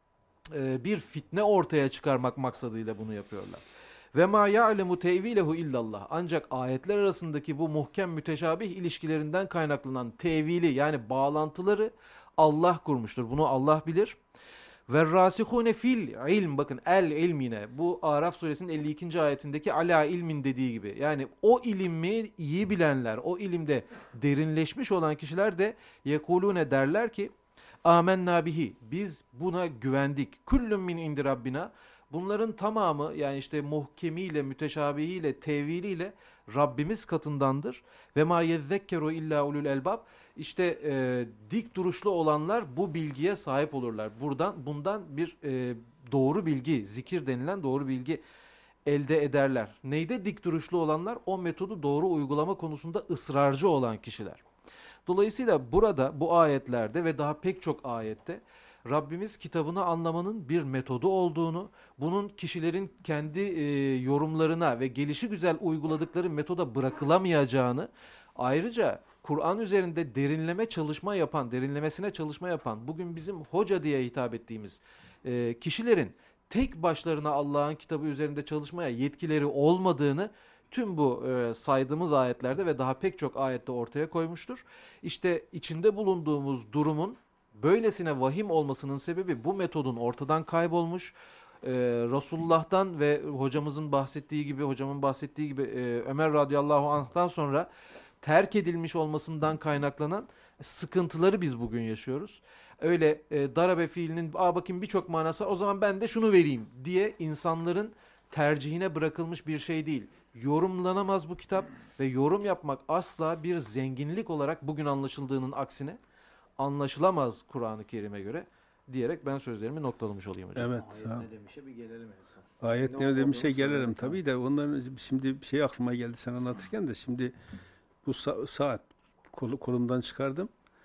e, bir fitne ortaya çıkarmak maksadıyla bunu yapıyorlar. Ve ma ya'lemu tevilehu illallah. Ancak ayetler arasındaki bu muhkem müteşabih ilişkilerinden kaynaklanan tevili yani bağlantıları Allah kurmuştur. Bunu Allah bilir. Ve rasihune fil ilm, bakın el ilmine, bu Araf suresinin elli ikinci ayetindeki ala ilmin dediği gibi. Yani o ilmi iyi bilenler, o ilimde derinleşmiş olan kişiler de yekulune derler ki amenna bihi, biz buna güvendik. Kullun min indi rabbina, bunların tamamı yani işte muhkemiyle, müteşabihiyle, teviliyle Rabbimiz katındandır. Ve ma yezzekkeru illa ulul elbab. İşte e, dik duruşlu olanlar bu bilgiye sahip olurlar. Buradan bundan bir e, doğru bilgi, zikir denilen doğru bilgi elde ederler. Neyde dik duruşlu olanlar? O metodu doğru uygulama konusunda ısrarcı olan kişiler. Dolayısıyla burada bu ayetlerde ve daha pek çok ayette Rabbimiz kitabını anlamanın bir metodu olduğunu, bunun kişilerin kendi e, yorumlarına ve gelişigüzel uyguladıkları metoda bırakılamayacağını, ayrıca Kur'an üzerinde derinleme çalışma yapan, derinlemesine çalışma yapan, bugün bizim hoca diye hitap ettiğimiz e, kişilerin tek başlarına Allah'ın kitabı üzerinde çalışmaya yetkileri olmadığını tüm bu e, saydığımız ayetlerde ve daha pek çok ayette ortaya koymuştur. İşte içinde bulunduğumuz durumun böylesine vahim olmasının sebebi bu metodun ortadan kaybolmuş, e, Resulullah'tan ve hocamızın bahsettiği gibi, hocamın bahsettiği gibi e, Ömer radıyallahu anh'tan sonra terk edilmiş olmasından kaynaklanan sıkıntıları biz bugün yaşıyoruz. Öyle e, darabe fiilinin aa bakayım birçok manası, o zaman ben de şunu vereyim diye insanların tercihine bırakılmış bir şey değil. Yorumlanamaz bu kitap ve yorum yapmak asla bir zenginlik olarak bugün anlaşıldığının aksine anlaşılamaz Kur'an-ı Kerim'e göre diyerek ben sözlerimi noktalamış olayım hocam. Evet. Ayet ne demişe bir gelelim en son. Ayet Ne ne demişe olduğunu gelelim söyleyelim, tabii de onların şimdi bir şey aklıma geldi sen anlatırken de şimdi bu sa- saat kol- kolumdan çıkardım.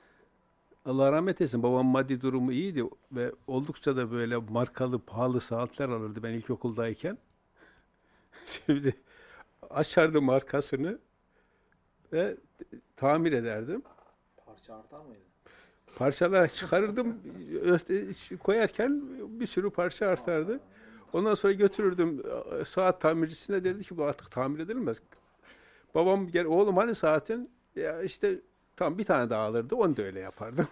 Allah rahmet etsin. Babam maddi durumu iyiydi ve oldukça da böyle markalı, pahalı saatler alırdı ben ilkokuldayken. Şimdi açardım markasını ve tamir ederdim. Parça artar mıydı? Parçalar çıkarırdım, ö- koyarken bir sürü parça artardı. Ondan sonra götürürdüm saat tamircisine, derdi ki bu artık tamir edilmez. Babam gel oğlum hani saatin, ya işte tam bir tane daha alırdı, onu da öyle yapardım.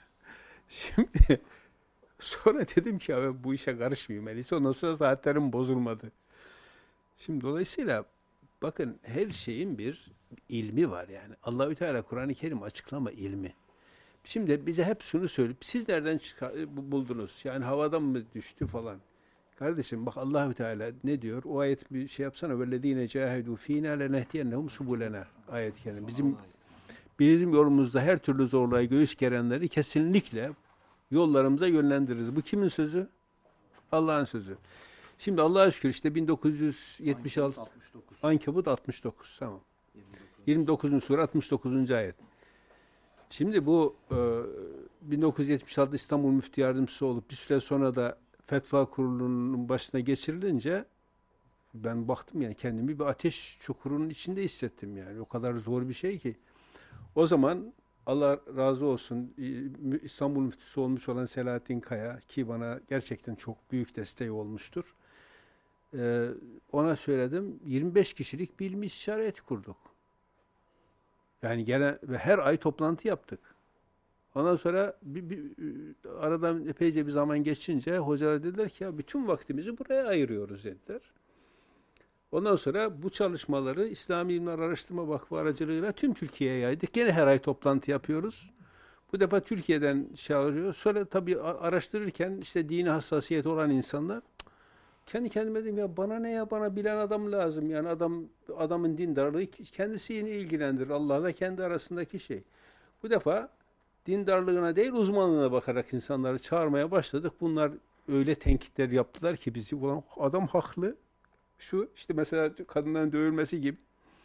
Şimdi sonra dedim ki ya bu işe karışmayayım en iyisi. Ondan sonra saatlerim bozulmadı. Şimdi dolayısıyla bakın her şeyin bir ilmi var yani. Allahü Teala Kur'an-ı Kerim açıklama ilmi. Şimdi bize hep şunu söyleyip siz nereden çıkar, buldunuz? Yani havadan mı düştü falan. Kardeşim bak Allahü Teala ne diyor? O ayet bir şey yapsana. Vellezine cahedu fina lenehdiyennehum subulena. Ayet-i kerime. Bizim bizim yolumuzda her türlü zorluğa göğüs gerenleri kesinlikle yollarımıza yönlendiririz. Bu kimin sözü? Allah'ın sözü. Şimdi Allah'a şükür işte bin dokuz yüz yetmiş altı altmış dokuz. Ankebut altmış dokuz tamam. yirmi dokuzuncu sure altmış dokuzuncu ayet. Şimdi bu e, bin dokuz yüz yetmiş altı İstanbul Müftü Yardımcısı olup bir süre sonra da Fetva Kurulu'nun başına geçirilince ben baktım yani kendimi bir ateş çukurunun içinde hissettim yani. O kadar zor bir şey ki. O zaman Allah razı olsun İstanbul Müftüsü olmuş olan Selahattin Kaya ki bana gerçekten çok büyük desteği olmuştur. Ee, ona söyledim. yirmi beş kişilik bir ilmi istişare heyeti kurduk. Yani gene ve her ay toplantı yaptık. Ondan sonra bir, bir, aradan epeyce bir zaman geçince hocalar dediler ki ya bütün vaktimizi buraya ayırıyoruz dediler. Ondan sonra bu çalışmaları İslami İlimler Araştırma Vakfı aracılığıyla tüm Türkiye'ye yaydık. Gene her ay toplantı yapıyoruz. Bu defa Türkiye'den çağırıyor. Sonra tabii araştırırken işte dini hassasiyeti olan insanlar kendi kendime dedim ya bana ne ya bana bilen adam lazım. Yani adam adamın dindarlığı kendisini ilgilendirir. Allah'la kendi arasındaki şey. Bu defa dindarlığına değil uzmanlığına bakarak insanları çağırmaya başladık. Bunlar öyle tenkitler yaptılar ki bizi ulan adam haklı. Şu işte mesela kadınların dövülmesi gibi.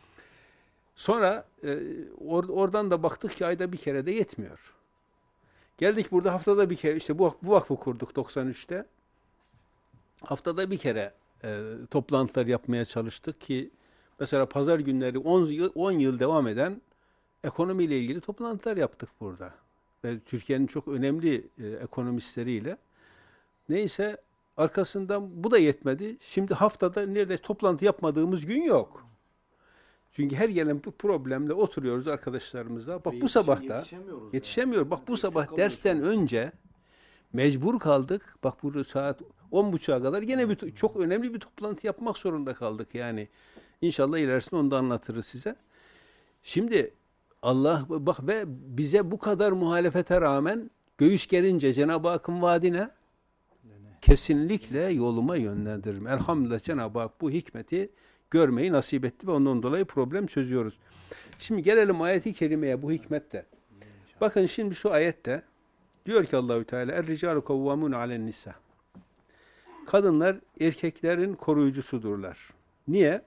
Sonra e, or, oradan da baktık ki ayda bir kere de yetmiyor. Geldik burada haftada bir kere işte bu, bu vakfı kurduk doksan üçte. Haftada bir kere e, toplantılar yapmaya çalıştık ki mesela pazar günleri on yıl, on yıl devam eden ekonomiyle ilgili toplantılar yaptık burada. Ve Türkiye'nin çok önemli e, ekonomistleriyle. Neyse arkasından bu da yetmedi. Şimdi haftada nerede toplantı yapmadığımız gün yok. Çünkü her gelen bu problemle oturuyoruz arkadaşlarımızla. Bak Ve bu sabah yetişe- da yetişemiyoruz yetişemiyor. yani. Bak bu Eksik sabah kalıyoruz dersten şu an. önce mecbur kaldık. Bak burada saat on buçuğa kadar gene bir, çok önemli bir toplantı yapmak zorunda kaldık yani. İnşallah ilerisinde onu da anlatırız size. Şimdi Allah bak ve bize bu kadar muhalefete rağmen göğüs gerince Cenab-ı Hakk'ın vaadine kesinlikle yoluma yönlendiririm. Elhamdülillah Cenab-ı Hak bu hikmeti görmeyi nasip etti ve ondan dolayı problem çözüyoruz. Şimdi gelelim ayeti kerimeye bu hikmette. Bakın şimdi şu ayette diyor ki Allahü Teala Er-ricalu kavvamun alen nisa. Kadınlar erkeklerin koruyucusudurlar. Niye?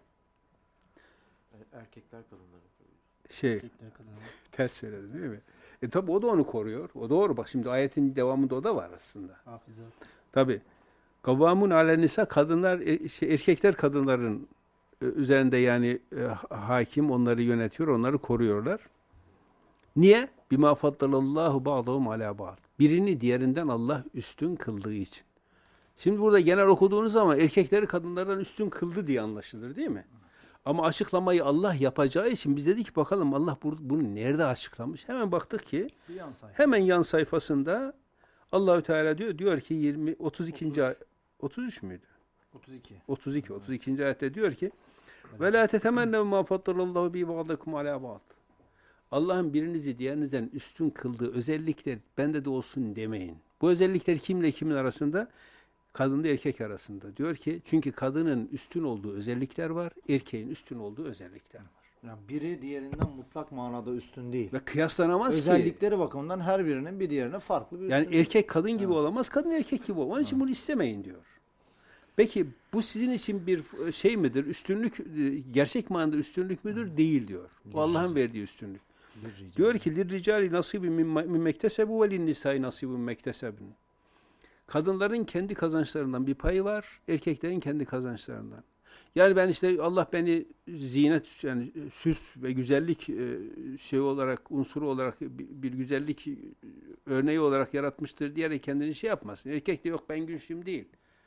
Erkekler kadınları. Şey ters söyledi değil mi? E tabi o da onu koruyor. O doğru. Bak şimdi ayetin devamında o da var aslında. Hafıza. Tabi. Kavvamun alen nisa kadınlar e, şey, erkekler kadınların e, üzerinde yani e, hakim onları yönetiyor, onları koruyorlar. Niye? Bima faddalallahu ba'dahum ala ba'd. Birini diğerinden Allah üstün kıldığı için. Şimdi burada genel okuduğunuz zaman erkekleri kadınlardan üstün kıldı diye anlaşılır değil mi? Ama açıklamayı Allah yapacağı için biz dedik ki bakalım Allah bunu nerede açıklamış? Hemen baktık ki Bir yan sayfa. hemen yan sayfasında Allahü Teala diyor diyor ki yirmi otuz ikinci ay- otuz üç müydü? otuz iki. otuz iki otuz ikinci ayette diyor ki ve la tetemennev ma faddalallahu bi ba'dakum ala ba'd. Allah'ın birinizi diğerinizden üstün kıldığı özellikler bende de olsun demeyin. Bu özellikler kimle kimin arasında? Kadınla erkek arasında. Diyor ki çünkü kadının üstün olduğu özellikler var, erkeğin üstün olduğu özellikler var. Yani biri diğerinden mutlak manada üstün değil. Ve kıyaslanamaz ki. Özellikleri bakımından her birinin bir diğerine farklı bir Yani üstünlüğü. erkek kadın gibi Evet. olamaz, kadın erkek gibi olamaz. Onun için bunu istemeyin diyor. Peki bu sizin için bir şey midir? Üstünlük, gerçek manada üstünlük müdür? Değil diyor. Bu Allah'ın verdiği üstünlük. Bir rica. Diyor ki lirricali nasibun min mektesebu ve linnisai nasibun mektesebun. Kadınların kendi kazançlarından bir payı var, erkeklerin kendi kazançlarından. Yani ben işte Allah beni zinet yani süs ve güzellik şey olarak unsuru olarak bir güzellik örneği olarak yaratmıştır diyerek kendini şey yapmasın. Erkek de yok ben güçlüyüm değil.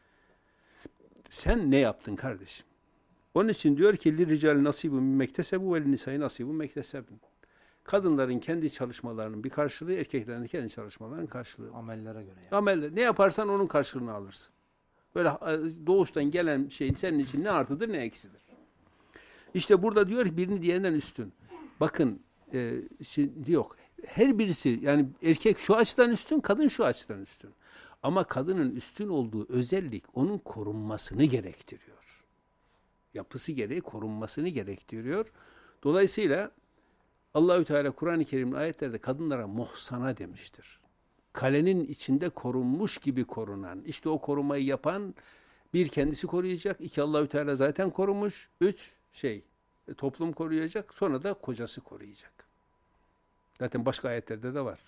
Sen ne yaptın kardeşim? Onun için diyor ki lirrical nasibun min mektesebu ve linnisai nasibun mektesebun. Kadınların kendi çalışmalarının bir karşılığı, erkeklerin de kendi çalışmalarının karşılığı. Amellere göre yani. Ameller. Ne yaparsan onun karşılığını alırsın. Böyle doğuştan gelen şeyin senin için ne artıdır ne eksidir. İşte burada diyor ki birini diğerinden üstün. Bakın e, şimdi yok. Her birisi yani erkek şu açıdan üstün, kadın şu açıdan üstün. Ama kadının üstün olduğu özellik onun korunmasını gerektiriyor. Yapısı gereği korunmasını gerektiriyor. Dolayısıyla Allahü Teala Kur'an-ı Kerim'in ayetlerde kadınlara muhsana demiştir. Kalenin içinde korunmuş gibi korunan, işte o korumayı yapan bir kendisi koruyacak, iki Allahü Teala zaten korumuş, üç şey toplum koruyacak, sonra da kocası koruyacak. Zaten başka ayetlerde de var.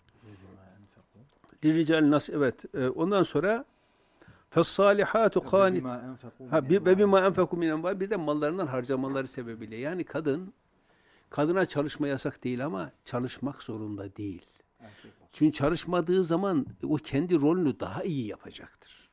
Lirical nas evet. Ondan sonra fessalihatu qanit ha bir bima enfeku min enval bir de mallarından harcamaları sebebiyle. Yani kadın kadına çalışma yasak değil ama çalışmak zorunda değil. Çünkü çalışmadığı zaman o kendi rolünü daha iyi yapacaktır.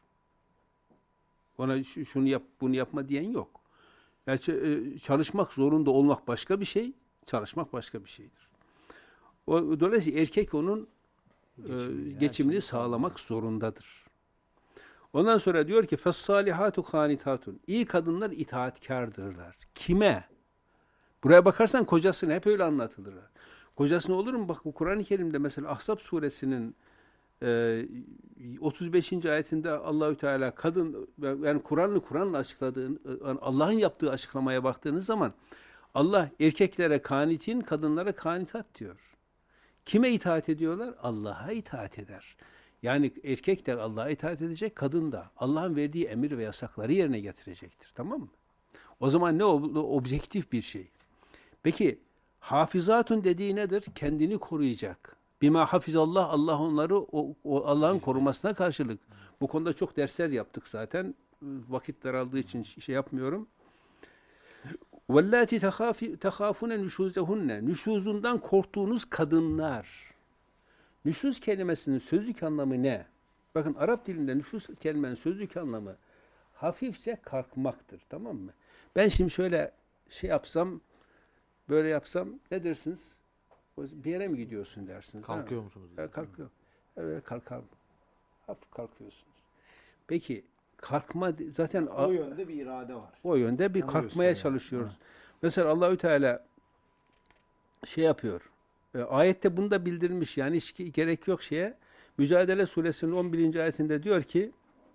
Ona şunu yap, bunu yapma diyen yok. Yani çalışmak zorunda olmak başka bir şey, çalışmak başka bir şeydir. O, dolayısıyla erkek onun geçimini, e, geçimini sağlamak zorundadır. Ondan sonra diyor ki fes-salihatu kanitatun. İyi kadınlar itaatkardırlar. Kime? Buraya bakarsan kocasına hep öyle anlatılır. Kocasına olur mu? Bak bu Kur'an-ı Kerim'de mesela Ahzab suresinin e, otuz beşinci ayetinde Allahü Teala kadın, yani Kur'an'ı Kur'an'la açıkladığın, Allah'ın yaptığı açıklamaya baktığınız zaman Allah erkeklere kanitin, kadınlara kanitat diyor. Kime itaat ediyorlar? Allah'a itaat eder. Yani erkek de Allah'a itaat edecek, kadın da Allah'ın verdiği emir ve yasakları yerine getirecektir. Tamam mı? O zaman ne? Objektif bir şey. Peki hafizatun dediği nedir? Kendini koruyacak. Bima hafizallah, Allah onları o, o Allah'ın korumasına karşılık. Bu konuda çok dersler yaptık zaten. Vakit daraldığı için şey yapmıyorum. Vellati tehafune nüşuzehunne. Nüşuzundan korktuğunuz kadınlar. Nüşuz kelimesinin sözlük anlamı ne? Bakın Arap dilinde nüşuz kelimenin sözlük anlamı hafifçe kalkmaktır. Tamam mı? Ben şimdi şöyle şey yapsam, böyle yapsam ne dersiniz? Bir yere mi gidiyorsun dersiniz. Kalkıyor ha? musunuz? Evet, kalkıyor. Evet, kalkalım. Hafif kalkıyorsunuz. Peki kalkma zaten O yönde bir irade var. O yönde bir Onu kalkmaya gösteriyor. çalışıyoruz. Ha. Mesela Allahü Teala şey yapıyor. E, ayette bunu da bildirmiş. Yani hiç gerek yok şeye. Mücadele Suresinin on birinci ayetinde diyor ki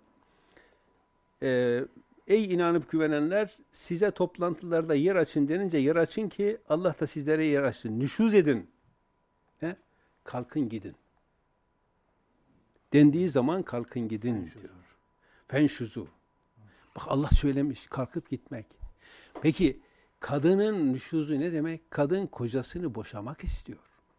e, ey inanıp güvenenler, size toplantılarda yer açın denince yer açın ki Allah da sizlere yer açsın. Nüşuz edin. He? Kalkın gidin. Dendiği zaman kalkın gidin Fenşuzu. diyor. Fenşuzu. Bak Allah söylemiş, kalkıp gitmek. Peki kadının nüşuzu ne demek? Kadın kocasını boşamak istiyor.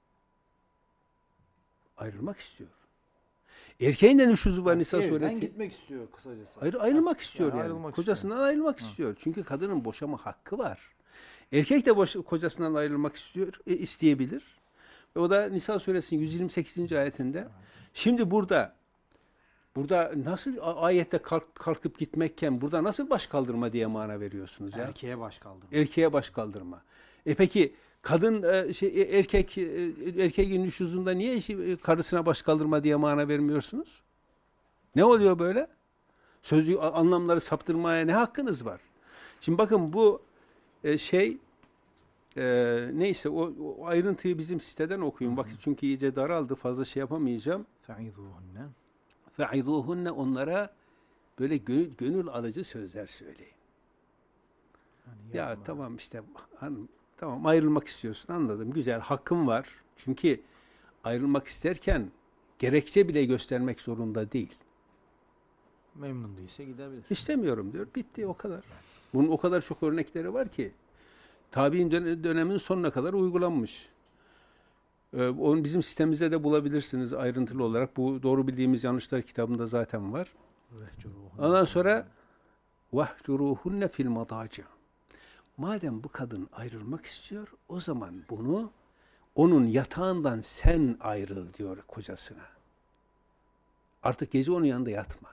Ayrılmak istiyor. Erkeğin de nüşuzu var Nisa suresi. Evden gitmek istiyor kısacası. Ayrı, ayrılmak istiyor yani. yani. Ayrılmak Kocasından istiyor. ayrılmak Ha. istiyor. Çünkü kadının boşama hakkı var. Erkek de boş, kocasından ayrılmak istiyor, e, isteyebilir. Ve o da Nisa suresinin yüz yirmi sekizinci ayetinde. Şimdi burada burada nasıl ayette kalk, kalkıp gitmekken burada nasıl baş kaldırma diye mana veriyorsunuz ya? Erkeğe baş kaldırma. Erkeğe baş kaldırma. E peki kadın e, şey e, erkek e, erkeğin nüşuzunda niye şey, karısına baş kaldırma diye mana vermiyorsunuz? Ne oluyor böyle? Sözlü anlamları saptırmaya ne hakkınız var? Şimdi bakın bu e, şey e, neyse o, o ayrıntıyı bizim siteden okuyun. Bakın çünkü iyice daraldı. Fazla şey yapamayacağım. Fe'izuhunne. Fe'izuhunne, onlara böyle gönül, gönül alıcı sözler söyleyin. Yani Ya yardım tamam işte hanım, tamam ayrılmak istiyorsun, anladım. Güzel, hakkım var. Çünkü ayrılmak isterken gerekçe bile göstermek zorunda değil. memnun değilse gidebilir. İstemiyorum diyor. Bitti, o kadar. Bunun o kadar çok örnekleri var ki tabi'in dön- döneminin sonuna kadar uygulanmış. Ee, onu bizim sitemizde de bulabilirsiniz ayrıntılı olarak. Bu Doğru Bildiğimiz Yanlışlar kitabında zaten var. Ondan sonra vahcuruhunne fil madaci. Madem bu kadın ayrılmak istiyor, o zaman bunu onun yatağından sen ayrıl diyor kocasına. Artık gece onun yanında yatma.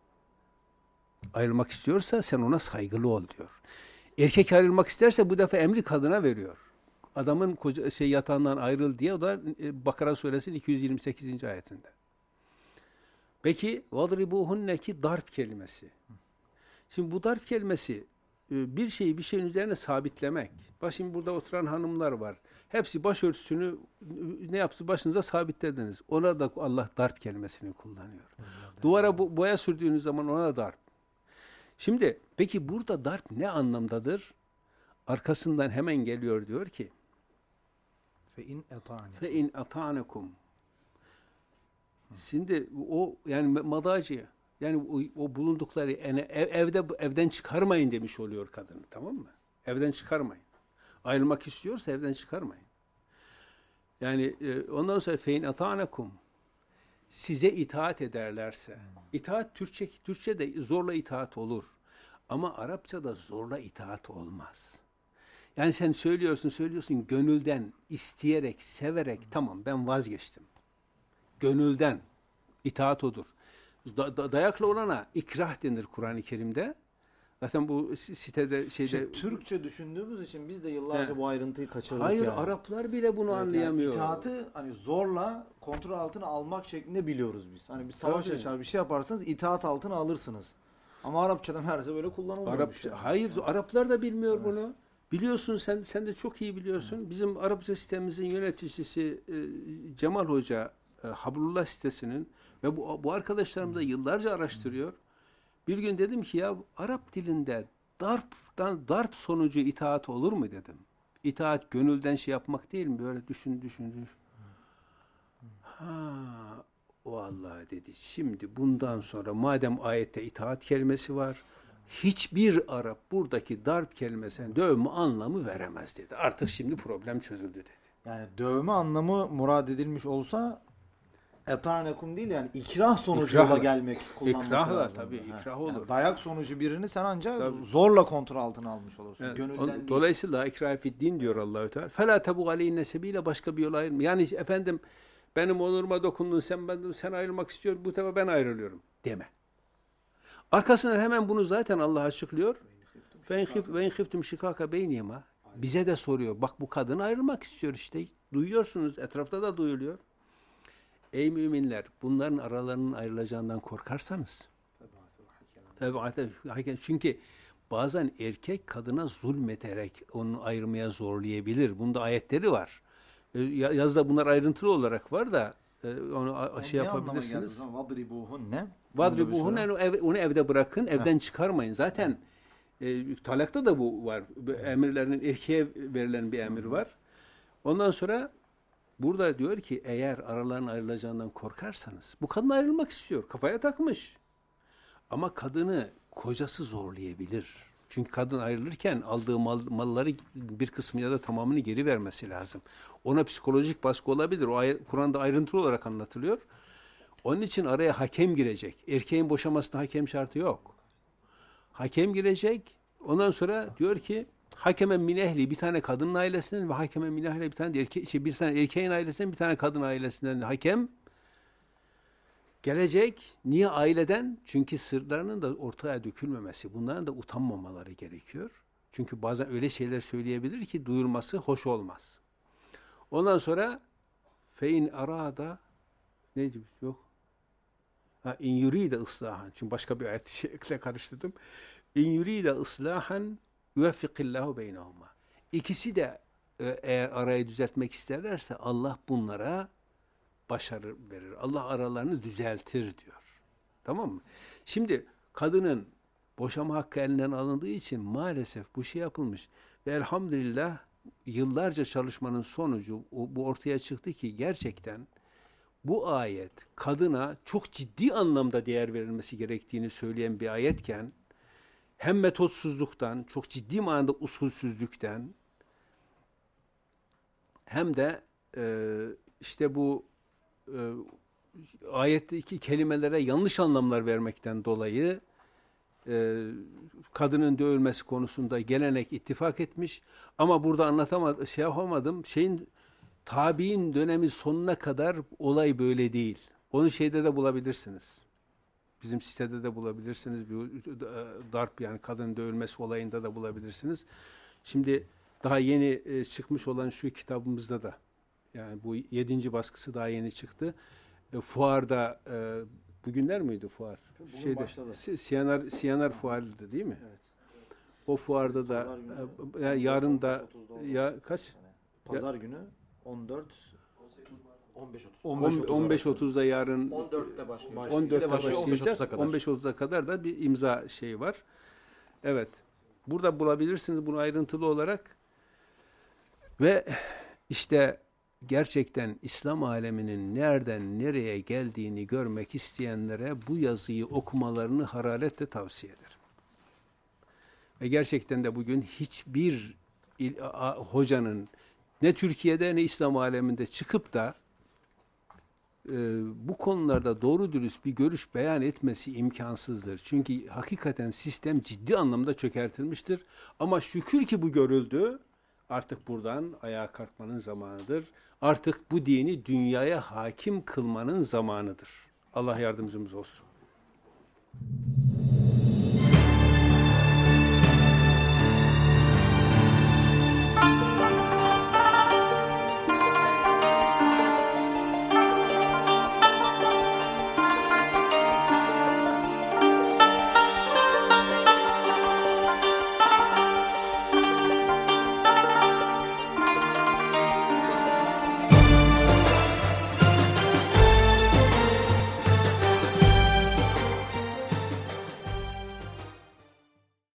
Ayrılmak istiyorsa sen ona saygılı ol diyor. Erkek ayrılmak isterse bu defa emri kadına veriyor. Adamın koca, şey yatağından ayrıl diye, o da Bakara suresinin iki yüz yirmi sekizinci ayetinde. Peki vadribuhunne ki darp kelimesi. Şimdi bu darp kelimesi bir şeyi bir şeyin üzerine sabitlemek. Bak şimdi burada oturan hanımlar var. Hepsi başörtüsünü ne yaptı? Başınıza sabitlediniz. Ona da Allah darp kelimesini kullanıyor. Duvara boya sürdüğünüz zaman ona da darp. Şimdi peki burada darp ne anlamdadır? Arkasından hemen geliyor, diyor ki Fe in eta'ne. fe in ata'nekum. Şimdi o yani madaci, yani o, o bulundukları yani ev, evde evden çıkarmayın demiş oluyor kadını, tamam mı? Evden çıkarmayın. Ayrılmak istiyorsa evden çıkarmayın. Yani e, ondan sonra fe in ata'nekum, size itaat ederlerse. İtaat Türkçe Türkçe'de zorla itaat olur. Ama Arapçada zorla itaat olmaz. Yani sen söylüyorsun, söylüyorsun gönülden, isteyerek, severek, tamam ben vazgeçtim. Gönülden itaat odur. Da, da, dayakla olana ikrah denir Kur'an-ı Kerim'de. Zaten bu sitede şeyde İşte Türkçe düşündüğümüz için biz de yıllarca He. bu ayrıntıyı kaçırdık. hayır yani. Araplar bile bunu Evet, anlayamıyor. Yani itaatı hani zorla kontrol altına almak şeklinde biliyoruz biz. Hani bir savaş Tabii. açar bir şey yaparsanız itaat altına alırsınız. Ama Arapçada meğerse böyle kullanılmıyor. Arapça, hayır, Araplar da bilmiyor Evet. bunu. Biliyorsun sen, sen de çok iyi biliyorsun. Bizim Arapça sitemizin yöneticisi e, Cemal Hoca, e, Hablullah sitesinin Ve bu, bu arkadaşlarım da yıllarca araştırıyor. Bir gün dedim ki ya Arap dilinde darptan darp sonucu itaat olur mu dedim. İtaat gönülden şey yapmak değil mi? Böyle düşün düşün düşün. Ha, vallahi dedi. Şimdi bundan sonra madem ayette itaat kelimesi var, hiçbir Arap buradaki darp kelimesine dövme anlamı veremez dedi. Artık şimdi problem çözüldü dedi. Yani dövme anlamı murad edilmiş olsa etânekum değil yani ikrah sonucu İkrahla. yola gelmek kullanması İkrahla lazım. tabii, Ha. ikrah olur. Yani dayak sonucu birini sen ancak Tabii. zorla kontrol altına almış olursun. Yani Gönülden on- değil. dolayısıyla ikrah fi'd-din diyor Allahu Teala. Fela tebu aleyhinne sebiyle başka bir yol ayrılma. Yani efendim benim onuruma dokundun sen ben sen ayrılmak istiyorum bu sefer ben ayrılıyorum deme. Arkasından hemen bunu zaten Allah açıklıyor. Ve in khiftum şikaka beynihima. Bize de soruyor. Bak bu kadın ayrılmak istiyor işte. Duyuyorsunuz. Etrafta da duyuluyor. Ey müminler, bunların aralarının ayrılacağından korkarsanız. Tabii, çünkü bazen erkek kadına zulmederek onu ayırmaya zorlayabilir. Bunda ayetleri var. Yazda bunlar ayrıntılı olarak var da onu a- şey yapabilirsiniz. Vadribuhunne. Vadribuhunne ev, onu evde bırakın, evden çıkarmayın. Zaten e, talakta da bu var. Bu emirlerinin erkeğe verilen bir emir var. Ondan sonra burada diyor ki eğer aralarının ayrılacağından korkarsanız, bu kadın ayrılmak istiyor, kafaya takmış. Ama kadını kocası zorlayabilir. Çünkü kadın ayrılırken aldığı mal, malları bir kısmı ya da tamamını geri vermesi lazım. Ona psikolojik baskı olabilir. O ayet, Kur'an'da ayrıntılı olarak anlatılıyor. Onun için araya hakem girecek. Erkeğin boşamasına hakem şartı yok. Hakem girecek. Ondan sonra diyor ki hakemen min ehli bir tane kadının ailesinden ve hakemen min ehli bir tane de erke, şey, bir tane erkeğin ailesinden bir tane kadın ailesinden hakem gelecek. Niye aileden? Çünkü sırlarının da ortaya dökülmemesi, bunların da utanmamaları gerekiyor. Çünkü bazen öyle şeyler söyleyebilir ki duyulması hoş olmaz. Ondan sonra fein arada neydi? Yok. Ha, in yuride ıslahan. Çünkü başka bir ayetle karıştırdım. İn yuride ıslahan yuveffikillahu beynehuma. İkisi de eğer arayı düzeltmek isterlerse Allah bunlara başarı verir. Allah aralarını düzeltir diyor. Tamam mı? Şimdi kadının boşama hakkı elinden alındığı için maalesef bu şey yapılmış. Ve elhamdülillah yıllarca çalışmanın sonucu bu ortaya çıktı ki gerçekten bu ayet kadına çok ciddi anlamda değer verilmesi gerektiğini söyleyen bir ayetken hem metotsuzluktan, çok ciddi manada usulsüzlükten hem de e, işte bu e, ayetteki kelimelere yanlış anlamlar vermekten dolayı e, kadının dövülmesi konusunda gelenek ittifak etmiş. Ama burada anlatamadım, şey yapamadım. Şeyin tabi'in dönemi sonuna kadar olay böyle değil. Onu şeyde de bulabilirsiniz. Bizim sitede de bulabilirsiniz. Bir darp yani kadın dövülmesi olayında da bulabilirsiniz. Şimdi daha yeni çıkmış olan şu kitabımızda da yani bu yedinci baskısı daha yeni çıktı. E, fuarda e, bugünler müydü fuar? Bugün Şeyde, başladı. Siyanar, Siyanar fuarıydı değil mi? Evet. O fuarda da e, yani yarın da ya kaç? Pazar günü on dört on beş otuz. on beş otuzda yarın on dörtte başlıyor. on dörtte başlıyor, on beş otuza başlayacak. kadar. on beş otuza kadar da bir imza şeyi var. Evet. Burada bulabilirsiniz bunu ayrıntılı olarak. Ve işte gerçekten İslam aleminin nereden nereye geldiğini görmek isteyenlere bu yazıyı okumalarını hararetle tavsiye ederim. Ve gerçekten de bugün hiçbir il, a, hocanın ne Türkiye'de ne İslam aleminde çıkıp da e, bu konularda doğru dürüst bir görüş beyan etmesi imkansızdır. Çünkü hakikaten sistem ciddi anlamda çökertilmiştir. Ama şükür ki bu görüldü. Artık buradan ayağa kalkmanın zamanıdır. Artık bu dini dünyaya hakim kılmanın zamanıdır. Allah yardımcımız olsun.